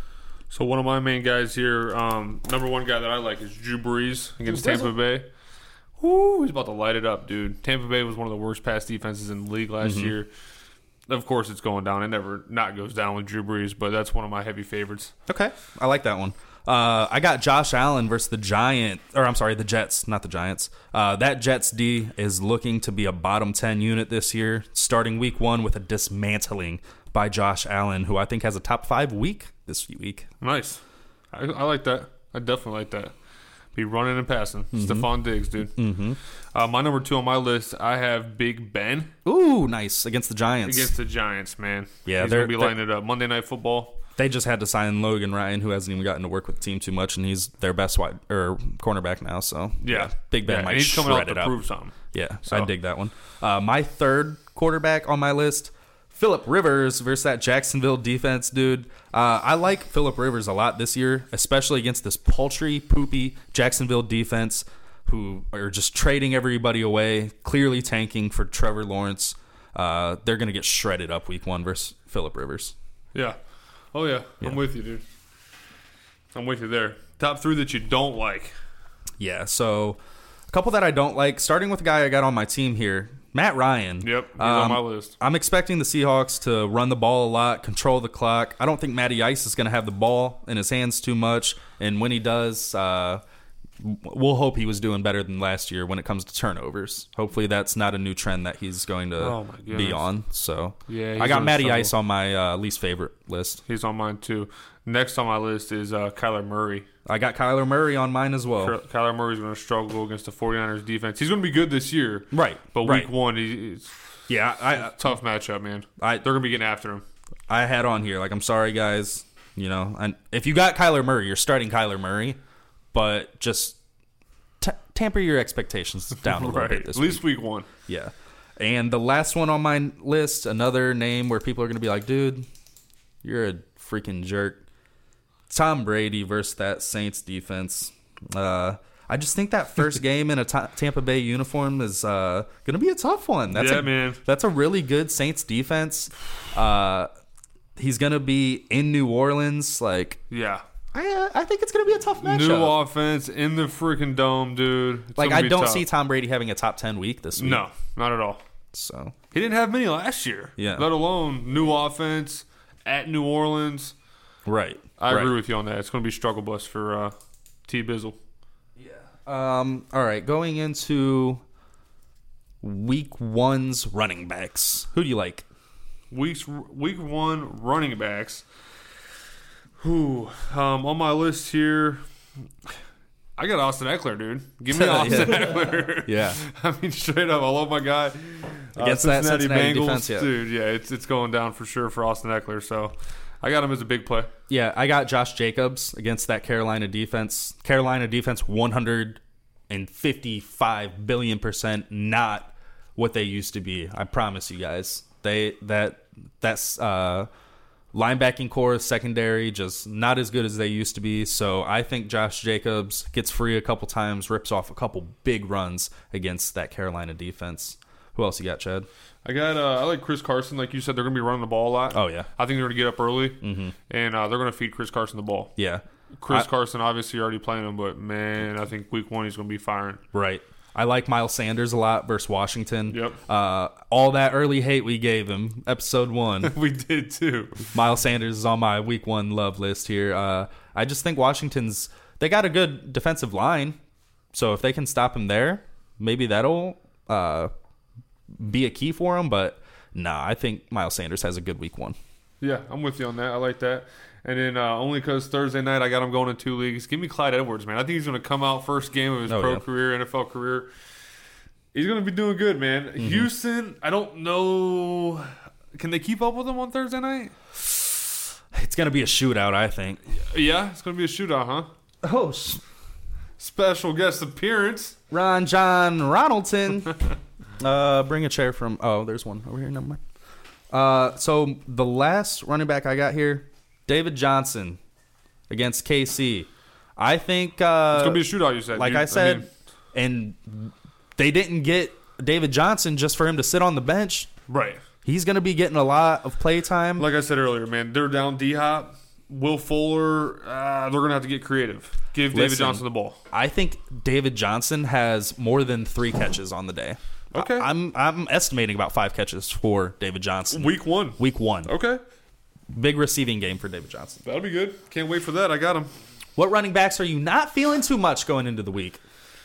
So one of my main guys here, um, number one guy that I like is Drew Brees against Drew Brees. Tampa Bay. Woo, he's about to light it up, dude. Tampa Bay was one of the worst pass defenses in the league last Mm-hmm. year. Of course, it's going down. It never not goes down with Drew Brees, but that's one of my heavy favorites. Okay, I like that one. Uh, I got Josh Allen versus the Giant, or I'm sorry, the Jets, not the Giants. Uh, that Jets D is looking to be a bottom ten unit this year, starting week one with a dismantling by Josh Allen, who I think has a top five week this week. Nice. I, I like that. I definitely like that. Be running and passing. Mm-hmm. Stephon Diggs, dude. Mm-hmm. Uh, my number two on my list, I have Big Ben Ooh, nice against the Giants. against the Giants, man. Yeah, he's they're- going to be they're- lining it up. Monday Night Football. They just had to sign Logan Ryan, who hasn't even gotten to work with the team too much, and he's their best wide or cornerback now. So Yeah. Big Ben yeah, might and he's coming shred out it to up. prove something. Yeah, So- I dig that one. Uh, my third quarterback on my list, Phillip Rivers versus that Jacksonville defense, dude. Uh, I like Phillip Rivers a lot this year, especially against this paltry, poopy Jacksonville defense, who are just trading everybody away, clearly tanking for Trevor Lawrence. Uh, they're going to get shredded up week one versus Phillip Rivers. Yeah. Oh, yeah. Yeah. I'm with you, dude. I'm with you there. Top three that you don't like. Yeah, so a couple that I don't like, starting with the guy I got on my team here, Matt Ryan. Yep. He's Um, on my list. I'm expecting the Seahawks to run the ball a lot, control the clock. I don't think Matty Ice is going to have the ball in his hands too much, and when he does, uh, we'll hope he was doing better than last year when it comes to turnovers. Hopefully that's not a new trend that he's going to Oh, my be goodness. on. So Yeah, he's I got gonna Matty struggle. Ice on my uh, least favorite list. He's on mine, too. Next on my list is uh, Kyler Murray. I got Kyler Murray on mine as well. Ky- Kyler Murray's going to struggle against the 49ers defense. He's going to be good this year. Right, But week right. one, he, it's Yeah, I a tough matchup, man. I They're going to be getting after him. I had on here like I'm sorry guys, you know, and if you got Kyler Murray, you're starting Kyler Murray, but just t- tamper your expectations down a little Right. bit this At least week one. Yeah. And the last one on my list, another name where people are going to be like, dude, you're a freaking jerk. Tom Brady versus that Saints defense. Uh, I just think that first game in a Ta- Tampa Bay uniform is uh, going to be a tough one. That's Yeah, a, man. That's a really good Saints defense. Uh, he's going to be in New Orleans. Like, Yeah. I, uh, I think it's going to be a tough matchup. New offense in the freaking dome, dude. It's like, gonna I be don't tough. see Tom Brady having a top ten week this week. No, not at all. So, He didn't have many last year. Yeah. Let alone new offense at New Orleans. right. I right. agree with you on that. It's going to be struggle bus for uh, T. Bizzle. Um. All right. Going into week one's running backs. Who do you like? Weeks week one running backs. Who um, on my list here? I got Austin Eckler, dude. Give me Austin Eckler. Yeah. I mean, straight up, I love my guy. Against that Cincinnati defense, yeah. dude. Yeah, it's it's going down for sure for Austin Eckler. So I got him as a big play. Yeah. I got Josh Jacobs against that Carolina defense. Carolina defense, one hundred fifty-five billion percent not what they used to be. I promise you guys. They that that's uh, linebacking core, secondary, just not as good as they used to be. So I think Josh Jacobs gets free a couple times, rips off a couple big runs against that Carolina defense. Who else you got, Chad? I got uh, I like Chris Carson. Like you said, they're going to be running the ball a lot. Oh, yeah. I think they're going to get up early, mm-hmm. and uh, they're going to feed Chris Carson the ball. Yeah. Chris I- Carson, obviously, you're already playing him, but man, I think week one he's going to be firing. Right. I like Miles Sanders a lot versus Washington. Yep. Uh, all that early hate we gave him, episode one. We did too. Miles Sanders is on my week one love list here. Uh, I just think Washington's, they got a good defensive line. So if they can stop him there, maybe that'll uh, be a key for him. But nah, I think Miles Sanders has a good week one. Yeah, I'm with you on that. I like that. And then uh, only because Thursday night I got him going in two leagues. Give me Clyde Edwards, man. I think he's going to come out first game of his Oh, pro yeah. career, N F L career. He's going to be doing good, man. Mm-hmm. Houston, I don't know. Can they keep up with him on Thursday night? It's going to be a shootout, I think. Yeah, it's going to be a shootout, huh? Oh, Special guest appearance. Ron John Ronaldson. uh, bring a chair from. Oh, there's one over here. Never mind. Uh, so the last running back I got here, David Johnson against K C. I think. Uh, It's going to be a shootout, you said. like You- I said, mean, and they didn't get David Johnson just for him to sit on the bench. right. He's going to be getting a lot of play time. Like I said earlier, man, they're down D-Hop. Will Fuller, uh, they're going to have to get creative. Give David Listen, Johnson the ball. I think David Johnson has more than three catches on the day. Okay. I, I'm I'm estimating about five catches for David Johnson. Week one. Week one. Okay. Big receiving game for David Johnson. That'll be good. Can't wait for that. I got him. What running backs are you not feeling too much going into the week?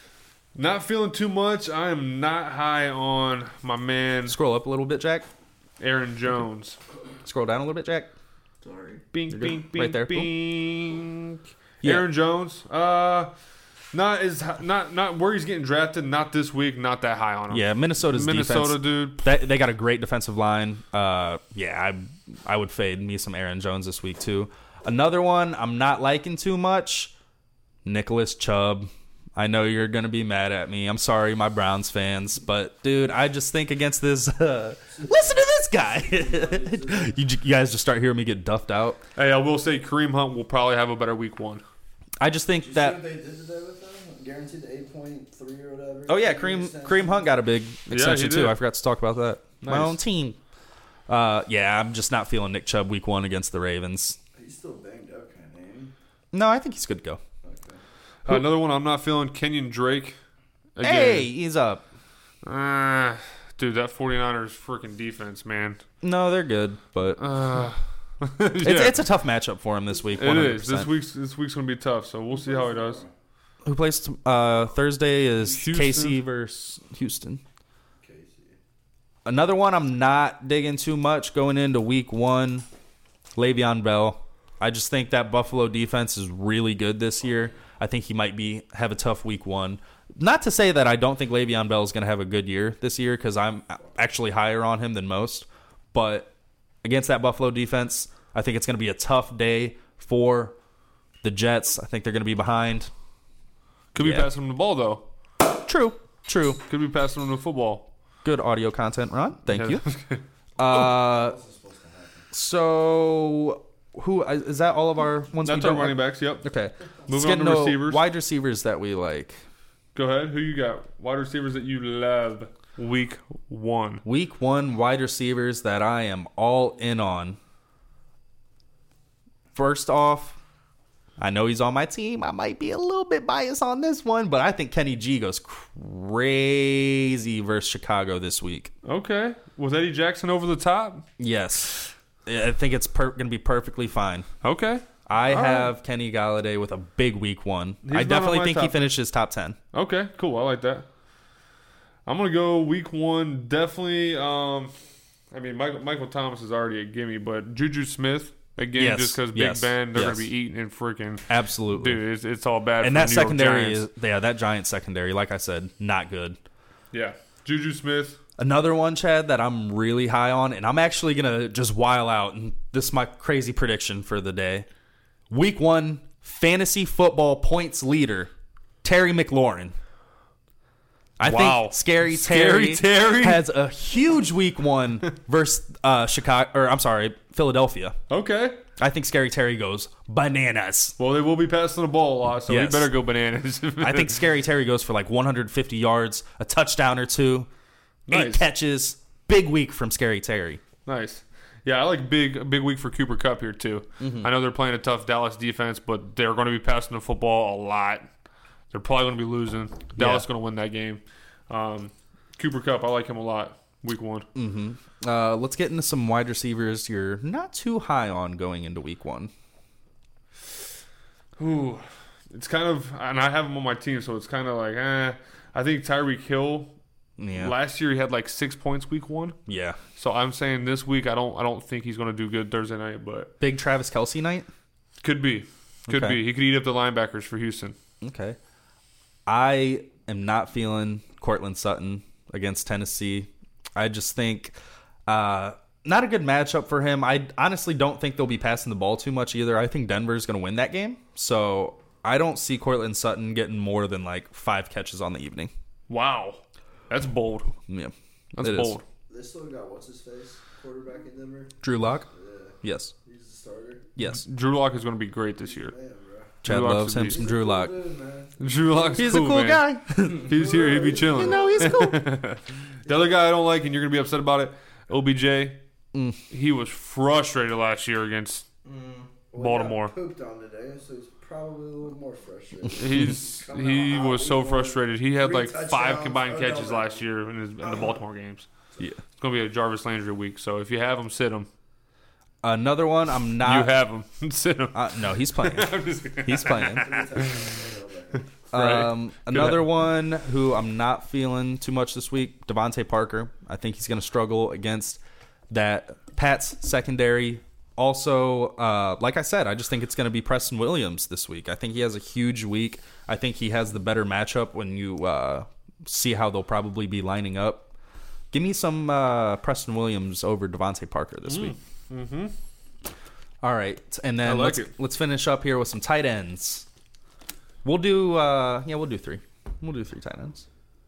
Not feeling too much. I am not high on my man Scroll up a little bit, Jack. Aaron Jones. Scroll down a little bit, Jack. Sorry. Bink, good. bink, bink, Right there. bink. Yeah. Aaron Jones. Uh, not as not not where he's getting drafted. Not this week. Not that high on him. Yeah, Minnesota's Minnesota defense. dude. They, they got a great defensive line. Uh, yeah, I I would fade me some Aaron Jones this week too. Another one I'm not liking too much. Nicholas Chubb. I know you're gonna be mad at me. I'm sorry, my Browns fans, but dude, I just think against this. Uh, listen to this guy. you, you guys just start hearing me get duffed out. Hey, I will say Kareem Hunt will probably have a better week one. I just think Did you that. see what they did today with them? Guaranteed eight point three or whatever. Oh yeah, Kareem Kareem Hunt got a big extension he too. did. I forgot to talk about that. My Nice. own team. Uh, yeah, I'm just not feeling Nick Chubb week one against the Ravens. He's still banged up, kind of. Ain't No, I think he's good to go. he? Okay. Uh, another one I'm not feeling. Kenyon Drake. Again. Hey, he's up. Uh, dude, that 49ers freaking defense, man. No, they're good, but Uh, it's, yeah. it's a tough matchup for him this week. It one hundred is. percent. This week's this week's gonna be tough, so we'll see how he does. Who plays t- uh, Thursday is Houston. K C versus Houston. Casey. Another one I'm not digging too much going into week one, Le'Veon Bell. I just think that Buffalo defense is really good this year. I think he might be have a tough week one. Not to say that I don't think Le'Veon Bell is going to have a good year this year because I'm actually higher on him than most. But against that Buffalo defense, I think it's going to be a tough day for the Jets. I think they're going to be behind. Could be Yeah. passing him the ball though. True, true. Could be passing him the football. Good audio content, Ron. Thank Yeah. you. Uh, so who is that? All of our ones we That's our don't running like? backs. Yep. Okay. Let's Moving on get to into receivers. Wide receivers that we like. Go ahead. Who you got? Wide receivers that you love. Week one. Week one wide receivers that I am all in on. First off, I know he's on my team. I might be a little bit biased on this one, but I think Kenny G goes crazy versus Chicago this week. Okay. Was Eddie Jackson over the top? Yes. I think it's per- going to be perfectly fine. Okay. I All have Kenny Galladay with a big week one. He's I not on definitely my think he top. finishes top ten. Okay. Cool. I like that. I'm gonna go week one. Definitely. Um, I mean, Michael, Michael Thomas is already a gimme, but Juju Smith again, Yes, just because Big yes, Ben, they're yes. gonna be eating and freaking. Absolutely. Dude, it's, it's all bad. and for that the New York secondary Giants. is, yeah, that Giant secondary, like I said, not good. Yeah, Juju Smith. Another one, Chad, that I'm really high on, and I'm actually going to just while out, and this is my crazy prediction for the day. Week one, fantasy football points leader, Terry McLaurin. I Wow. think Scary Scary Terry, Terry? has a huge week one versus uh, Chicago, or I'm sorry, Philadelphia. Okay. I think Scary Terry goes bananas. Well, they will be passing the ball a lot, so Yes. we better go bananas. I think Scary Terry goes for like one hundred fifty yards, a touchdown or two, eight Nice. catches. Big week from Scary Terry. Nice. Yeah, I like big big week for Cooper Kupp here too. Mm-hmm. I know they're playing a tough Dallas defense, but they're going to be passing the football a lot. They're probably going to be losing. Dallas Yeah. going to win that game. Um, Cooper Kupp, I like him a lot. Week one. Mm. Uh, let's get into some wide receivers you're not too high on going into week one. Ooh, it's kind of, and I have him on my team, so it's kind of like, eh. I think Tyreek Hill. Yeah. Last year he had like six points week one. Yeah. So I'm saying this week I don't I don't think he's going to do good Thursday night, but Big Travis Kelce night? could be, could Okay. be. He could eat up the linebackers for Houston. Okay. I am not feeling Cortland Sutton against Tennessee. I just think uh, not a good matchup for him. I honestly don't think they'll be passing the ball too much either. I think Denver's going to win that game. So I don't see Cortland Sutton getting more than like five catches on the evening. Wow, that's bold. Yeah. That's it is. bold. They still got what's his face quarterback in Denver. Drew Lock? Yeah, Yes. he's the starter. Yes. Drew Lock is going to be great this year. Man, bro. Chad Drew Lock's loves a him beast. some Drew Lock. Dude, man. Drew Lock's He's cool, a cool man. guy. If he's here, he'd be chilling. You know, he's cool. The other guy I don't like, and you're going to be upset about it, O B J. Mm. He was frustrated last year against Well, Baltimore. He got pooped on today, so he's probably a little more frustrated. He's Coming he out hot was so week one, frustrated. He had three like five touchdowns, combined oh, catches no, no. last year in, his, in the Baltimore games. Yeah. It's gonna be a Jarvis Landry week. So if you have him, sit him. Another one, I'm not. you have him, sit him. Uh, no, he's playing. I'm just kidding. He's playing. Three touchdowns, oh, no. Um, another one who I'm not feeling too much this week, Devontae Parker. I think he's going to struggle against that Pats secondary. Also, uh, like I said, I just think it's going to be Preston Williams this week. I think he has a huge week. I think he has the better matchup when you uh, see how they'll probably be lining up. Give me some uh, Preston Williams over Devontae Parker this Mm. week. Mm-hmm. All right, and I then like let's it. let's finish up here with some tight ends. We'll do uh, yeah, we'll do three. We'll do three tight ends.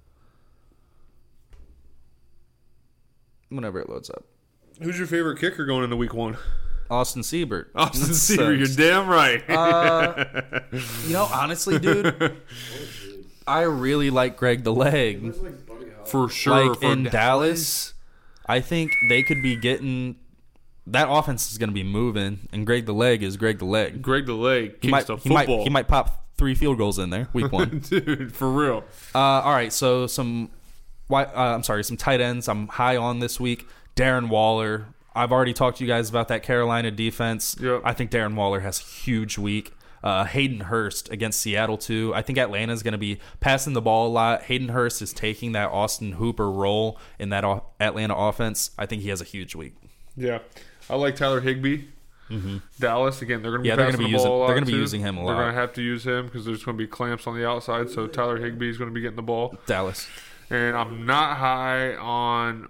Whenever it loads up. Who's your favorite kicker going into week one? Austin Siebert. Austin So, Seaver. You're damn right. Uh, you know, honestly, dude, I really like Greg the Leg. Looks like Buddy Holly. For sure. Like for in Dallas, I think they could be getting that offense is going to be moving, and Greg the Leg is Greg the Leg. Greg the Leg He kicks might, the he might, football. he might pop three field goals in there week one. Dude, for real. Uh, all right, so some, wi- uh, I'm sorry, some tight ends I'm high on this week. Darren Waller. I've already talked to you guys about that Carolina defense. Yep. I think Darren Waller has a huge week. Uh, Hayden Hurst against Seattle too. I think Atlanta's going to be passing the ball a lot. Hayden Hurst is taking that Austin Hooper role in that o- Atlanta offense. I think he has a huge week. Yeah. I like Tyler Higbee. Mm-hmm. Dallas, again, they're going to be Yeah, they're passing gonna be the using- ball a lot, they're gonna be too. using him a They're lot. going to have to use him because there's going to be clamps on the outside, so Tyler Higbee is going to be getting the ball. Dallas. And I'm not high on...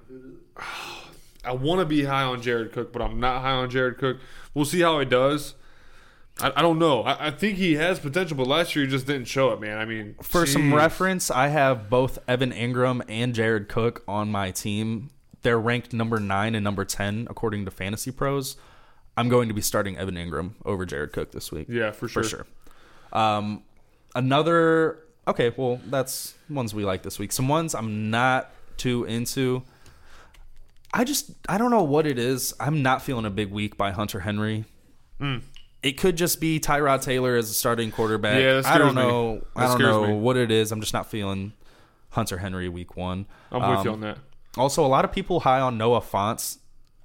I want to be high on Jared Cook, but I'm not high on Jared Cook. We'll see how he does. I, I don't know. I, I think he has potential, but last year he just didn't show it, man. I mean, For some geez. reference, I have both Evan Ingram and Jared Cook on my team. They're ranked number nine and number ten according to Fantasy Pros. I'm going to be starting Evan Ingram over Jared Cook this week. Yeah, for sure. For sure. Um, another... Okay, well, that's ones we like this week. Some ones I'm not too into. I just... I don't know what it is. I'm not feeling a big week by Hunter Henry. Mm. It could just be Tyrod Taylor as a starting quarterback. Yeah, that I don't scares me. know. That I don't scares know me. what it is. I'm just not feeling Hunter Henry week one. I'm with Um, you on that. Also, a lot of people high on Noah Fant.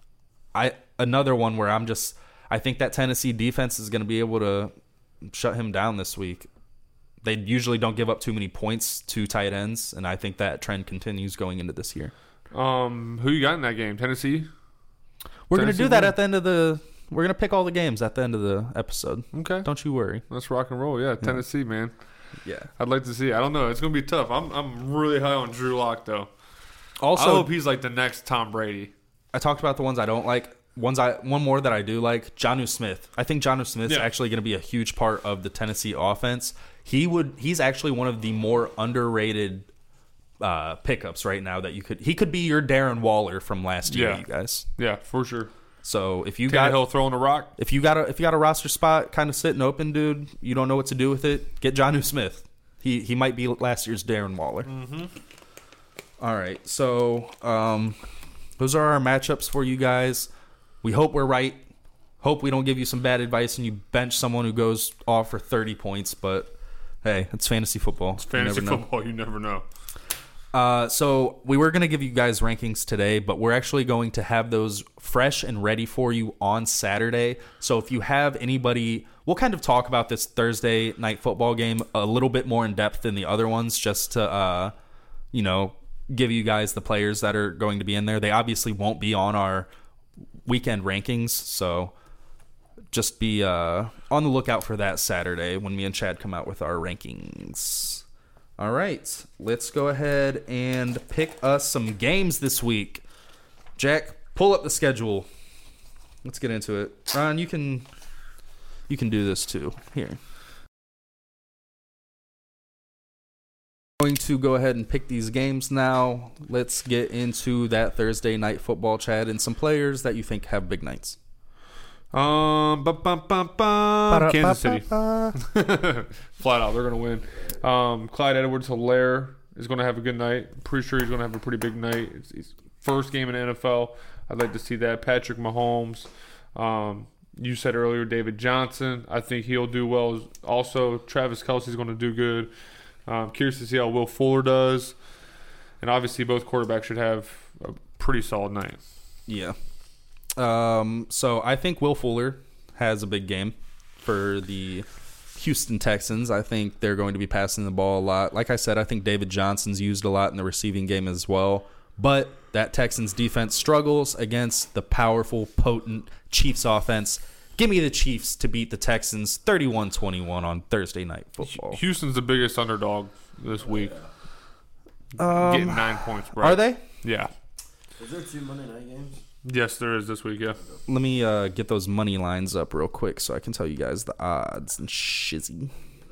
I another one where I'm just I think that Tennessee defense is going to be able to shut him down this week. They usually don't give up too many points to tight ends, and I think that trend continues going into this year. Um, who you got in that game? Tennessee? We're going to Tennessee do that win? at the end of the. We're going to pick all the games at the end of the episode. Okay. Don't you worry. Let's rock and roll. Yeah, Tennessee, man. Yeah. I'd like to see it. I don't know. It's going to be tough. I'm I'm really high on Drew Lock though. I Also, hope he's like the next Tom Brady. I talked about the ones I don't like. Ones I one more that I do like. Jonnu Smith. I think Jonnu Smith's Yeah. actually going to be a huge part of the Tennessee offense. He would. He's actually one of the more underrated uh, pickups right now. That you could. He could be your Darren Waller from last year, Yeah. you guys. Yeah, for sure. So if you got Tannehill throwing a rock. if you got a if you got a roster spot kind of sitting open, dude, you don't know what to do with it. Get Jonnu Smith. He he might be last year's Darren Waller. Mm-hmm. All right, so um, those are our matchups for you guys. We hope we're right. Hope we don't give you some bad advice and you bench someone who goes off for thirty points. But hey, it's fantasy football. It's fantasy You never know. football. You never know. Uh, so we were going to give you guys rankings today, but we're actually going to have those fresh and ready for you on Saturday. So if you have anybody, we'll kind of talk about this Thursday night football game a little bit more in depth than the other ones, just to, uh, you know, give you guys the players that are going to be in there. They obviously won't be on our weekend rankings, so just be uh, on the lookout for that Saturday when me and Chad come out with our rankings. All right, let's go ahead and pick us some games this week. Jack, pull up the schedule. Let's get into it. Ron, you can you can do this too. Here. Going to go ahead and pick these games now. Let's get into that Thursday night football, Chad, and some players that you think have big nights. Um, bum, bum, bum, bum. Kansas City. Flat out, they're going to win. Um, Clyde Edwards-Helaire is going to have a good night. Pretty sure he's going to have a pretty big night. It's his first game in the N F L. I'd like to see that. Patrick Mahomes. Um, you said earlier, David Johnson. I think he'll do well. Also, Travis Kelce's going to do good. Um, curious to see how Will Fuller does. And obviously, both quarterbacks should have a pretty solid night. Yeah. Um, so I think Will Fuller has a big game for the Houston Texans. I think they're going to be passing the ball a lot. Like I said, I think David Johnson's used a lot in the receiving game as well. But that Texans defense struggles against the powerful, potent Chiefs offense. Give me the Chiefs to beat the Texans thirty-one twenty-one on Thursday Night Football. Houston's the biggest underdog this week. Um, Getting nine points, bro. Are they? Yeah. Is there two Monday night games? Yes, there is this week, yeah. Let me uh, get those money lines up real quick so I can tell you guys the odds and shizzy.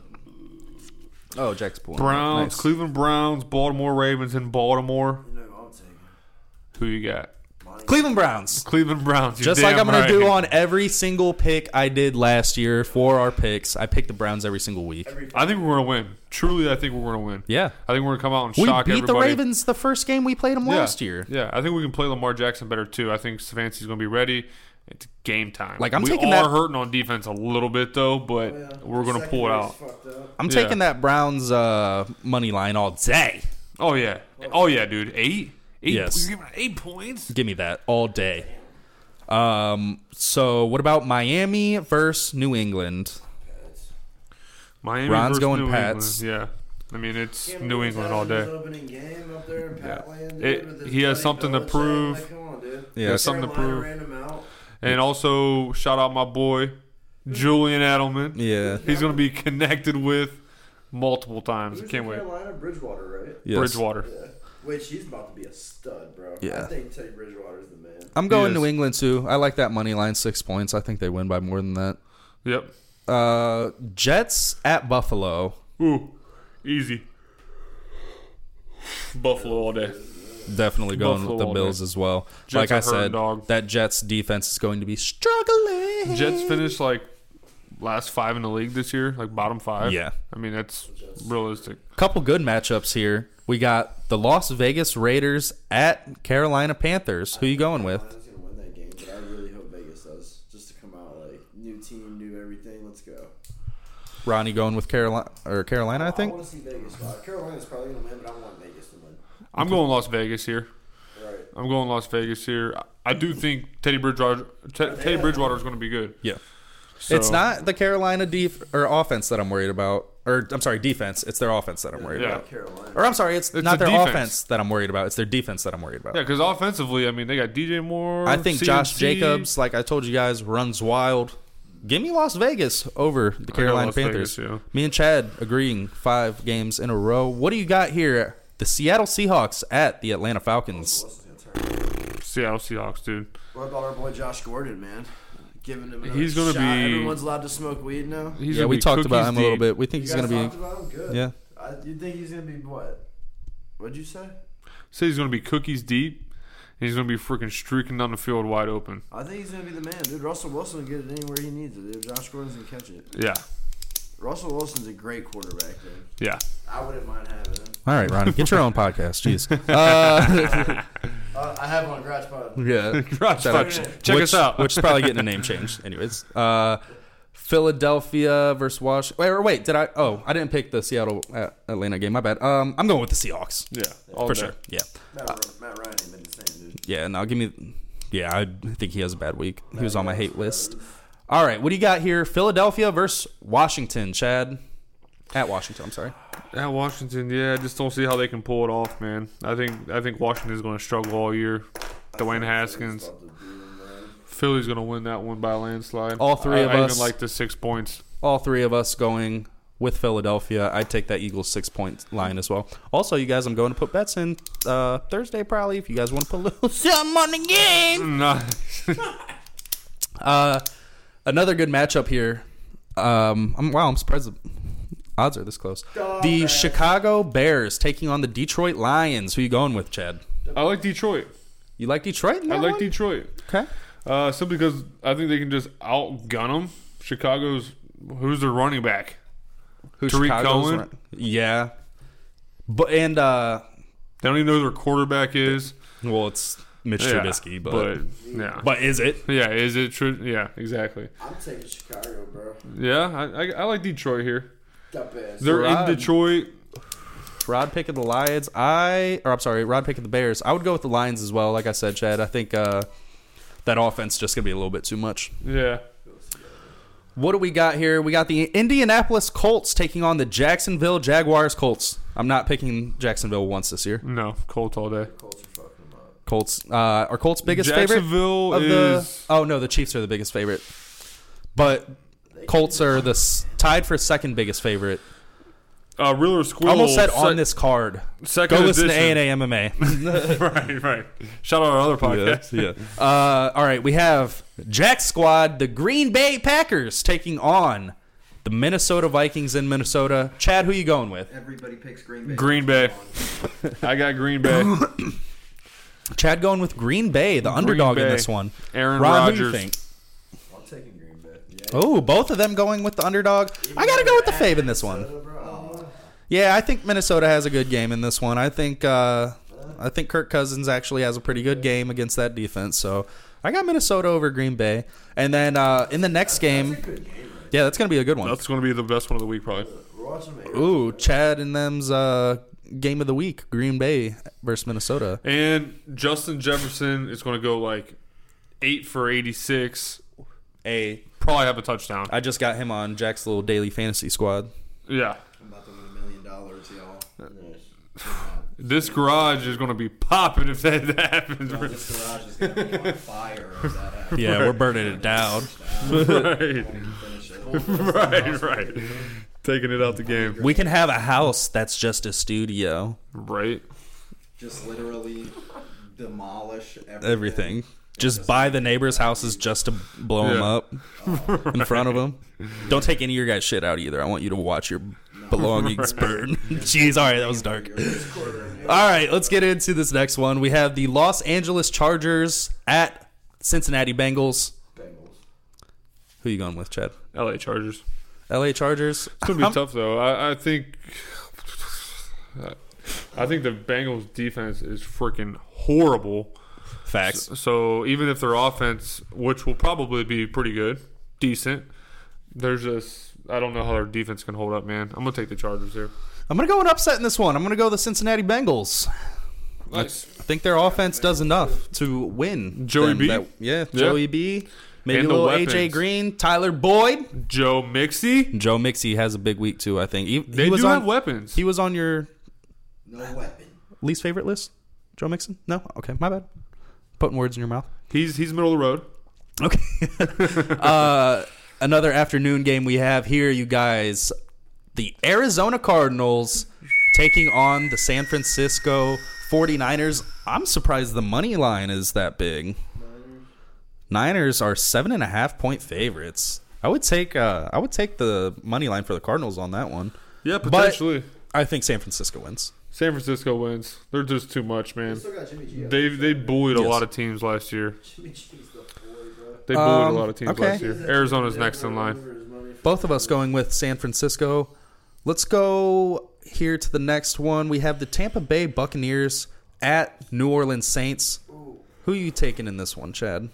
Oh, Jack's pulling. Browns, Nice. Cleveland Browns, Baltimore Ravens in Baltimore. You know who I'm taking. Who you got? Cleveland Browns. Cleveland Browns. You're Just like damn I'm going right. to do on every single pick I did last year for our picks. I picked the Browns every single week. Every I think we're going to win. Truly, I think we're going to win. Yeah. I think we're going to come out and We shock beat everybody. the Ravens the first game we played them Yeah. last year. Yeah, I think we can play Lamar Jackson better, too. I think Stefanski's going to be ready. It's game time. Like, I'm we taking are that- hurting on defense a little bit, though, but Oh, yeah. we're going to pull it out. Secondary's fucked up. I'm Yeah. taking that Browns uh, money line all day. Oh, yeah. Oh, yeah, dude. Eight? Eight Yes. You're giving eight points? Give me that all day. Um. So what about Miami versus New England? Miami Ron's versus going New Pats. England. Yeah. I mean, it's Can't New believe England he's all having his day. opening game up there in Patland, dude, It- with his he has buddy something to Belichick. prove. Like, come on, dude. Yeah. There's something to Carolina prove. ran him out. And also, shout out my boy, Julian Edelman. Yeah. He's going to be connected with multiple times. I Who's can't in wait. Carolina? Bridgewater, right? Yes. Bridgewater. Yeah. Which he's about to be a stud, bro. Yeah. I think Teddy Bridgewater's the man. I'm going Yes. New England too. I like that money line, six points. I think they win by more than that. Yep. Uh, Jets at Buffalo. Ooh, easy. Buffalo all day. Definitely going Buffalo with the all Bills day. as well. Jets like are I hurting, said, dog. that Jets defense is going to be struggling. Jets finished like last five in the league this year, like bottom five. Yeah. I mean, that's realistic. Couple good matchups here. We got the Las Vegas Raiders at Carolina Panthers. Who you going with? Carolina's gonna win that game, but I really hope Vegas does, just to come out like new team, new everything. Let's go. Ronnie going with Carolina or Carolina, I I think. want to see Vegas. Uh, Carolina's probably gonna win, but I want Vegas to win. I'm going Las Vegas here. Right. I'm going Las Vegas here. I do think Teddy Bridgewater, Te- Teddy Bridgewater is going to be good. Yeah. So, It's not the Carolina def- or offense that I'm worried about. Or I'm sorry, defense. It's their offense that I'm worried Yeah. about. Carolina. Or I'm sorry, it's, It's not the their defense. offense that I'm worried about. It's their defense that I'm worried about. Yeah, because offensively, I mean, they got D J Moore. I think C M C. Josh Jacobs, like I told you guys, runs wild. Give me Las Vegas over the Carolina Las Panthers. Vegas, yeah. Me and Chad agreeing five games in a row. What do you got here? The Seattle Seahawks at the Atlanta Falcons. Wilson's gonna turn. Seattle Seahawks, dude. What about our boy Josh Gordon, man? Giving him another He's gonna shot. be- Everyone's allowed to smoke weed now. He's Yeah, gonna we be talked about cookies him a little deep. bit. We think You he's guys going to talked be. about him? Good. Yeah. I, you think he's gonna be what? What'd you say? Say he's going to be cookies deep, and he's going to be freaking streaking down the field wide open. I think he's gonna be the man, dude. Russell Wilson will get it anywhere he needs it, dude. Josh Gordon's gonna catch it. Yeah, Russell Wilson's a great quarterback, dude. yeah. I wouldn't mind having him. All right, Ronnie, get your own podcast. Jeez. Uh, Uh, I have one, Garage Pod. yeah. Garage Shout Pod. out. Check which, us out. which is probably getting a name change. Anyways. Uh, Philadelphia versus Washington. Wait, or wait, did I? Oh, I didn't pick the Seattle uh, Atlanta game. My bad. Um, I'm going with the Seahawks. yeah, all For day. sure. Yeah. Matt, Matt Ryan ain't been the same, dude. Yeah, now give me. Yeah, I think he has a bad week. He was on my hate list. All right, what do you got here? Philadelphia versus Washington, Chad. At Washington, I'm sorry. At Washington, yeah, I just don't see how they can pull it off, man. I think I think Washington's going to struggle all year. Dwayne Haskins, About to beat him, man. Philly's going to win that one by a landslide. All three I, of I us- even like the six points. All three of us going with Philadelphia. I'd take that Eagles six point line as well. Also, you guys, I'm going to put bets in uh, Thursday probably if you guys want to put a little something on the game. Nah. Uh, another good matchup here. Um, I'm, wow, I'm surprised the odds are this close. The Chicago Bears taking on the Detroit Lions. Who you going with, Chad? I like Detroit. You like Detroit? in I that like one? Detroit. Okay. Uh, simply because I think they can just outgun them. Chicago's who's their running back? Who's Tariq Chicago's Cohen? run- Yeah. But and uh, They don't even know who their quarterback is. well, it's Mitch Yeah, Trubisky, but, but yeah, but is it? yeah, is it true? Yeah, exactly. I'm taking Chicago, bro. Yeah, I, I, I like Detroit here. Got bad. They're Rod. in Detroit. Rod picking the Lions. I or I'm sorry, Rod picking the Bears. I would go with the Lions as well. Like I said, Chad, I think uh, that offense just gonna be a little bit too much. Yeah. What do we got here? We got the Indianapolis Colts taking on the Jacksonville Jaguars. Colts. I'm not picking Jacksonville once this year. No, Colts all day. Colts are fucking them up. Colts. Uh, are Colts biggest favorite? Jacksonville Of the, is. oh no, the Chiefs are the biggest favorite, but Colts are the s- tied for second biggest favorite. Uh, Real or Squirrel. I almost said on sec- this card. Second Go listen to edition. A and A M M A. right, right. Shout out our other podcast. yeah. Uh, all right, we have Jack Squad, the Green Bay Packers taking on the Minnesota Vikings in Minnesota. Chad, who you going with? Everybody picks Green Bay. Green Bay. I got Green Bay. Chad going with Green Bay, the underdog in Bay. this one. Aaron Ron, who you Rodgers. think? I'm taking Green Bay. Yeah. Oh, both of them going with the underdog. I got to go with the fave in this one. Minnesota, bro. Oh. Yeah, I think Minnesota has a good game in this one. I think uh, I think Kirk Cousins actually has a pretty good game against that defense. So I got Minnesota over Green Bay. And then uh, in the next game, That's a good game, right? yeah, that's going to be a good one. That's going to be the best one of the week, probably. We're watching them. Ooh, Chad and them's uh, game of the week, Green Bay versus Minnesota. And Justin Jefferson is going to go like eight for eighty-six. Hey, Probably have a touchdown. I just got him on Jack's little daily fantasy squad. Yeah. I'm about to win a million dollars, y'all. This garage is going to be popping if that happens. Well, this garage is going to be on fire if that happens. Yeah, we're burning it down. right. Finish it. right, right. Taking it out the game. We can have a house that's just a studio. Right. Just literally demolish everything. Everything. Just buy the neighbors' houses just to blow them Yeah. up in front of them. Don't take any of your guys' shit out either. I want you to watch your belongings burn. Jeez, all right, that was dark. All right, let's get into this next one. We have the Los Angeles Chargers at Cincinnati Bengals. Bengals. Who you going with, Chad? L A Chargers. L A Chargers. It's going to be tough, though. I, I think. I think the Bengals defense is freaking horrible. Facts. So even if their offense, which will probably be pretty good, decent, there's just I don't know how their defense can hold up, man. I'm gonna take the Chargers here. I'm going to go an upset in this one. I'm going to go the Cincinnati Bengals. Nice. I think their offense does enough to win. Joey them B? that- yeah, Yeah. Joey B. Maybe And a the little A J weapons. Green, Tyler Boyd. Joe Mixie. Joe Mixie has a big week too. I think he, he They was do on. have weapons. He was on your No weapon. least favorite list. Joe Mixon? No. Okay, my bad. Putting words in your mouth. He's he's middle of the road. Okay. uh, another afternoon game we have here, you guys. The Arizona Cardinals taking on the San Francisco forty-niners. I'm surprised the money line is that big. Niners are seven and a half point favorites. I would take uh, I would take the money line for the Cardinals on that one. Yeah, But potentially. I think San Francisco wins. San Francisco wins. They're just too much, man. Still got Jimmy G. They they bullied a Yes. lot of teams last year. Jimmy G's the boy, bro. They bullied Um, a lot of teams okay. last year. Arizona's next in line. Both of us going with San Francisco. Let's go here to the next one. We have the Tampa Bay Buccaneers at New Orleans Saints. Who are you taking in this one, Chad?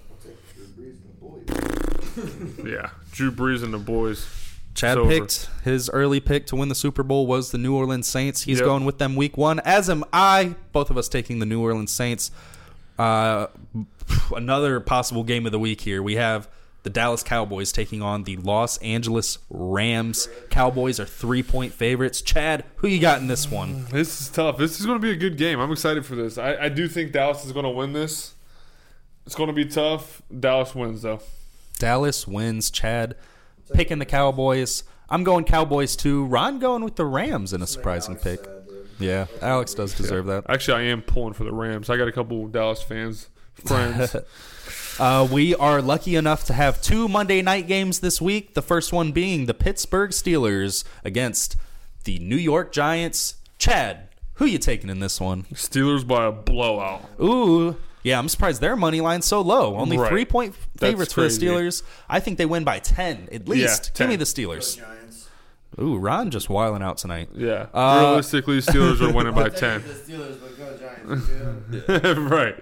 Yeah, Drew Brees and the boys. Chad It's over. picked his early pick to win the Super Bowl was the New Orleans Saints. He's Yep. going with them week one, as am I. Both of us taking the New Orleans Saints. Uh, another possible game of the week here. We have the Dallas Cowboys taking on the Los Angeles Rams. Cowboys are three-point favorites. Chad, who you got in this one? This is tough. This is going to be a good game. I'm excited for this. I, I do think Dallas is going to win this. It's going to be tough. Dallas wins, though. Dallas wins. Chad picking the Cowboys. I'm going Cowboys too. Ron going with the Rams in a surprising pick. Yeah, Alex does deserve that. Actually, I am pulling for the Rams. I got a couple Dallas fans, friends. Uh, we are lucky enough to have two Monday night games this week. The first one being the Pittsburgh Steelers against the New York Giants. Chad, who you taking in this one? Steelers by a blowout. Ooh, yeah, I'm surprised their money line's so low. Only Right. three point favorites for the crazy. Steelers. I think they win by ten at least. Give ten. me the Steelers. Giants. Ooh, Ron just wilding out tonight. Yeah. Uh, Realistically, Steelers are winning by ten. The Steelers, but go Giants. You good? right.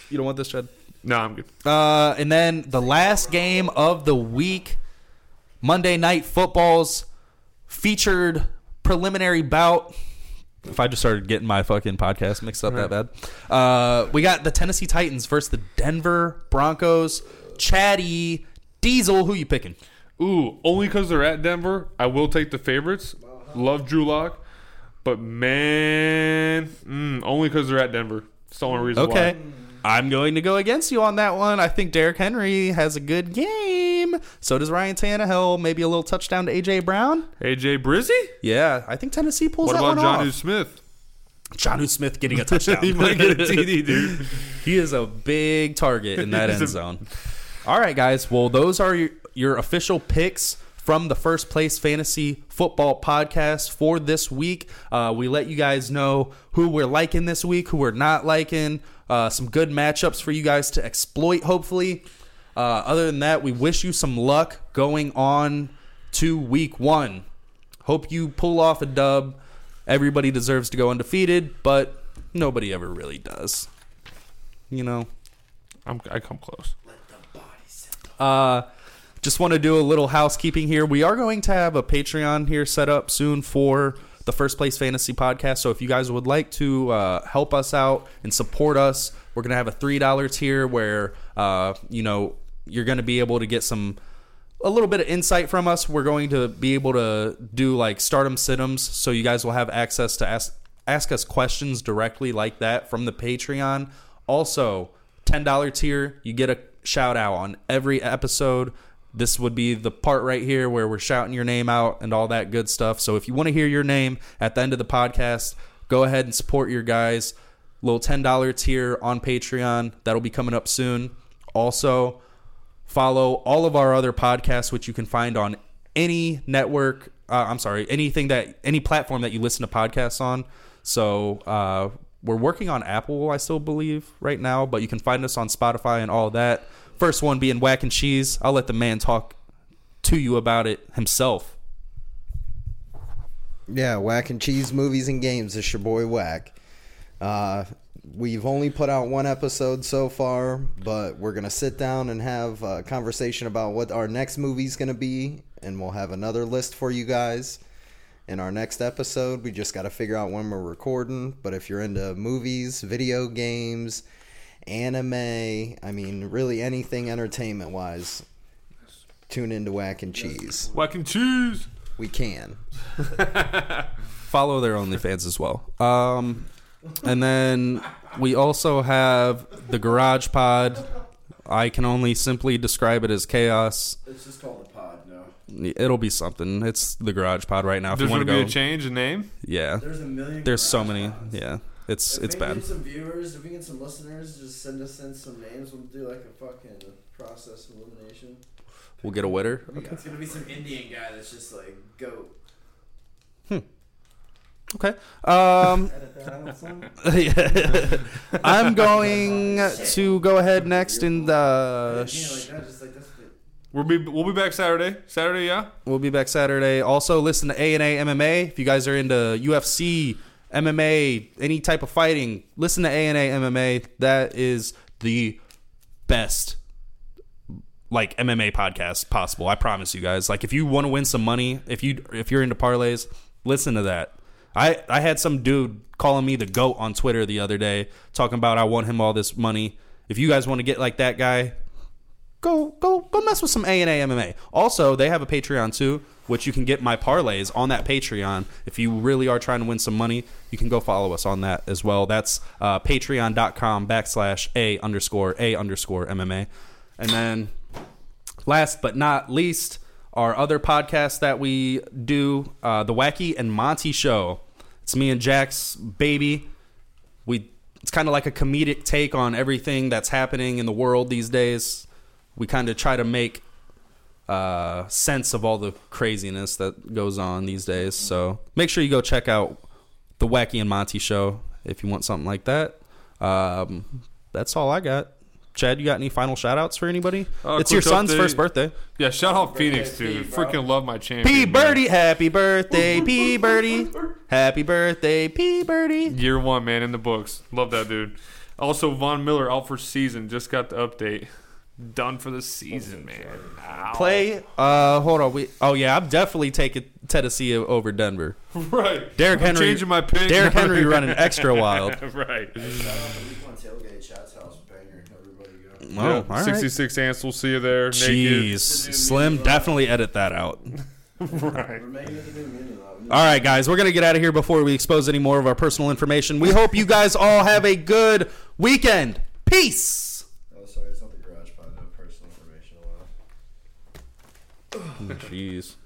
You don't want this, Chad? No, I'm good. Uh, and then the last game of the week, Monday Night Football's featured preliminary bout. If I just started getting my fucking podcast mixed up that bad. Uh, we got the Tennessee Titans versus the Denver Broncos. Chatty Diesel, who you picking? Ooh, only because they're at Denver, I will take the favorites. Love Drew Lock. But, man, mm, only because they're at Denver. It's the only reason Okay. why. I'm going to go against you on that one. I think Derrick Henry has a good game. So does Ryan Tannehill. Maybe a little touchdown to A J. Brown. A J Brizzy? Yeah, I think Tennessee pulls What that about one Jonnu off. Smith? Jonnu Smith getting a touchdown. He might get a T D, dude. He is a big target in that end zone. All right, guys. Well, those are your, your official picks from the First Place Fantasy Football Podcast for this week. Uh, we let you guys know who we're liking this week, who we're not liking. Uh, some good matchups for you guys to exploit, hopefully. Uh, other than that, we wish you some luck going on to week one. Hope you pull off a dub. Everybody deserves to go undefeated, but nobody ever really does. You know? I'm, I come close. Uh, just want to do a little housekeeping here. We are going to have a Patreon here set up soon for the First Place Fantasy Podcast. So if you guys would like to uh, help us out and support us, we're going to have a three dollar tier where, uh, you know, you're going to be able to get some a little bit of insight from us. We're going to be able to do like stardom situms, so you guys will have access to ask ask us questions directly like that from the Patreon. Also, ten dollar tier, you get a shout out on every episode. This would be the part right here where we're shouting your name out and all that good stuff. So if you want to hear your name at the end of the podcast, go ahead and support your guys. Little ten dollar tier on Patreon. That'll be coming up soon. Also, follow all of our other podcasts, which you can find on any network. Uh, I'm sorry, anything that any platform that you listen to podcasts on. So uh, we're working on Apple, I still believe, right now, but you can find us on Spotify and all that. First one being Whack and Cheese. I'll let the man talk to you about it himself. Yeah, Whack and Cheese Movies and Games. It's your boy Whack. Uh, we've only put out one episode so far, but we're going to sit down and have a conversation about what our next movie's going to be, and we'll have another list for you guys in our next episode. We just got to figure out when we're recording, but if you're into movies, video games, anime, I mean, really anything entertainment-wise, tune into Whack and Cheese. Whack and Cheese! We can. Follow their OnlyFans as well. Um, and then we also have the Garage Pod. I can only simply describe it as chaos. It's just called the pod now. It'll be something. It's the Garage Pod right now. If There's you want going to to be go, a change in name? yeah. There's a million. There's so garage many. pods. Yeah, it's If it's we bad. get some viewers, if we get some listeners, just send us in some names. We'll do like a fucking process of elimination. We'll get a winner. It's gonna be some Indian guy that's just like goat. Okay. Um, Edit that out, son. I'm going to go ahead next in the. Yeah, like that, just like that's it. We'll be we'll be back Saturday. Saturday, yeah? We'll be back Saturday. Also, listen to A and A M M A. If you guys are into U F C, M M A, any type of fighting, listen to A and A M M A. That is the best, like, M M A podcast possible. I promise you guys. Like, if you want to win some money, if you if you're into parlays, listen to that. I I had some dude calling me the GOAT on Twitter the other day, talking about I want him all this money. If you guys want to get like that guy, go go go mess with some A and A M M A. Also, they have a Patreon too, which you can get my parlays on that Patreon. If you really are trying to win some money, you can go follow us on that as well. That's uh, patreon.com backslash A underscore A underscore MMA. And then last but not least, our other podcast that we do, uh, the Wacky and Monty Show. It's me and Jack's baby. We it's kind of like a comedic take on everything that's happening in the world these days. We kind of try to make uh, sense of all the craziness that goes on these days. So make sure you go check out the Wacky and Monty Show if you want something like that. Um, that's all I got. Chad, you got any final shout-outs for anybody? Uh, it's your quick son's update. first birthday. Yeah, shout out Phoenix, birthday, dude. P, bro. Freaking love my champion. P. man. Birdie, happy birthday, P. Birdie. Happy birthday, P. Birdie. Year one, man, in the books. Love that dude. Also, Von Miller out for season. Just got the update. Done for the season, man. Ow. Play. Uh, hold on. We. Oh yeah, I'm definitely taking Tennessee over Denver. Right. Derrick I'm Henry changing my pick. Derrick Henry running extra wild. Right. Hey, shout out to Week One Tailgate, Chat's house, banger. Everybody go. Oh, Yeah, all right. sixty-six Ansel, see you there. Jeez, Naked. Slim, definitely edit that out. Right. We're making it the new mini lot. We need All right, guys, we're going to get out of here before we expose any more of our personal information. We hope you guys all have a good weekend. Peace. Oh, sorry, it's not the garage pod. No personal information allowed. Jeez.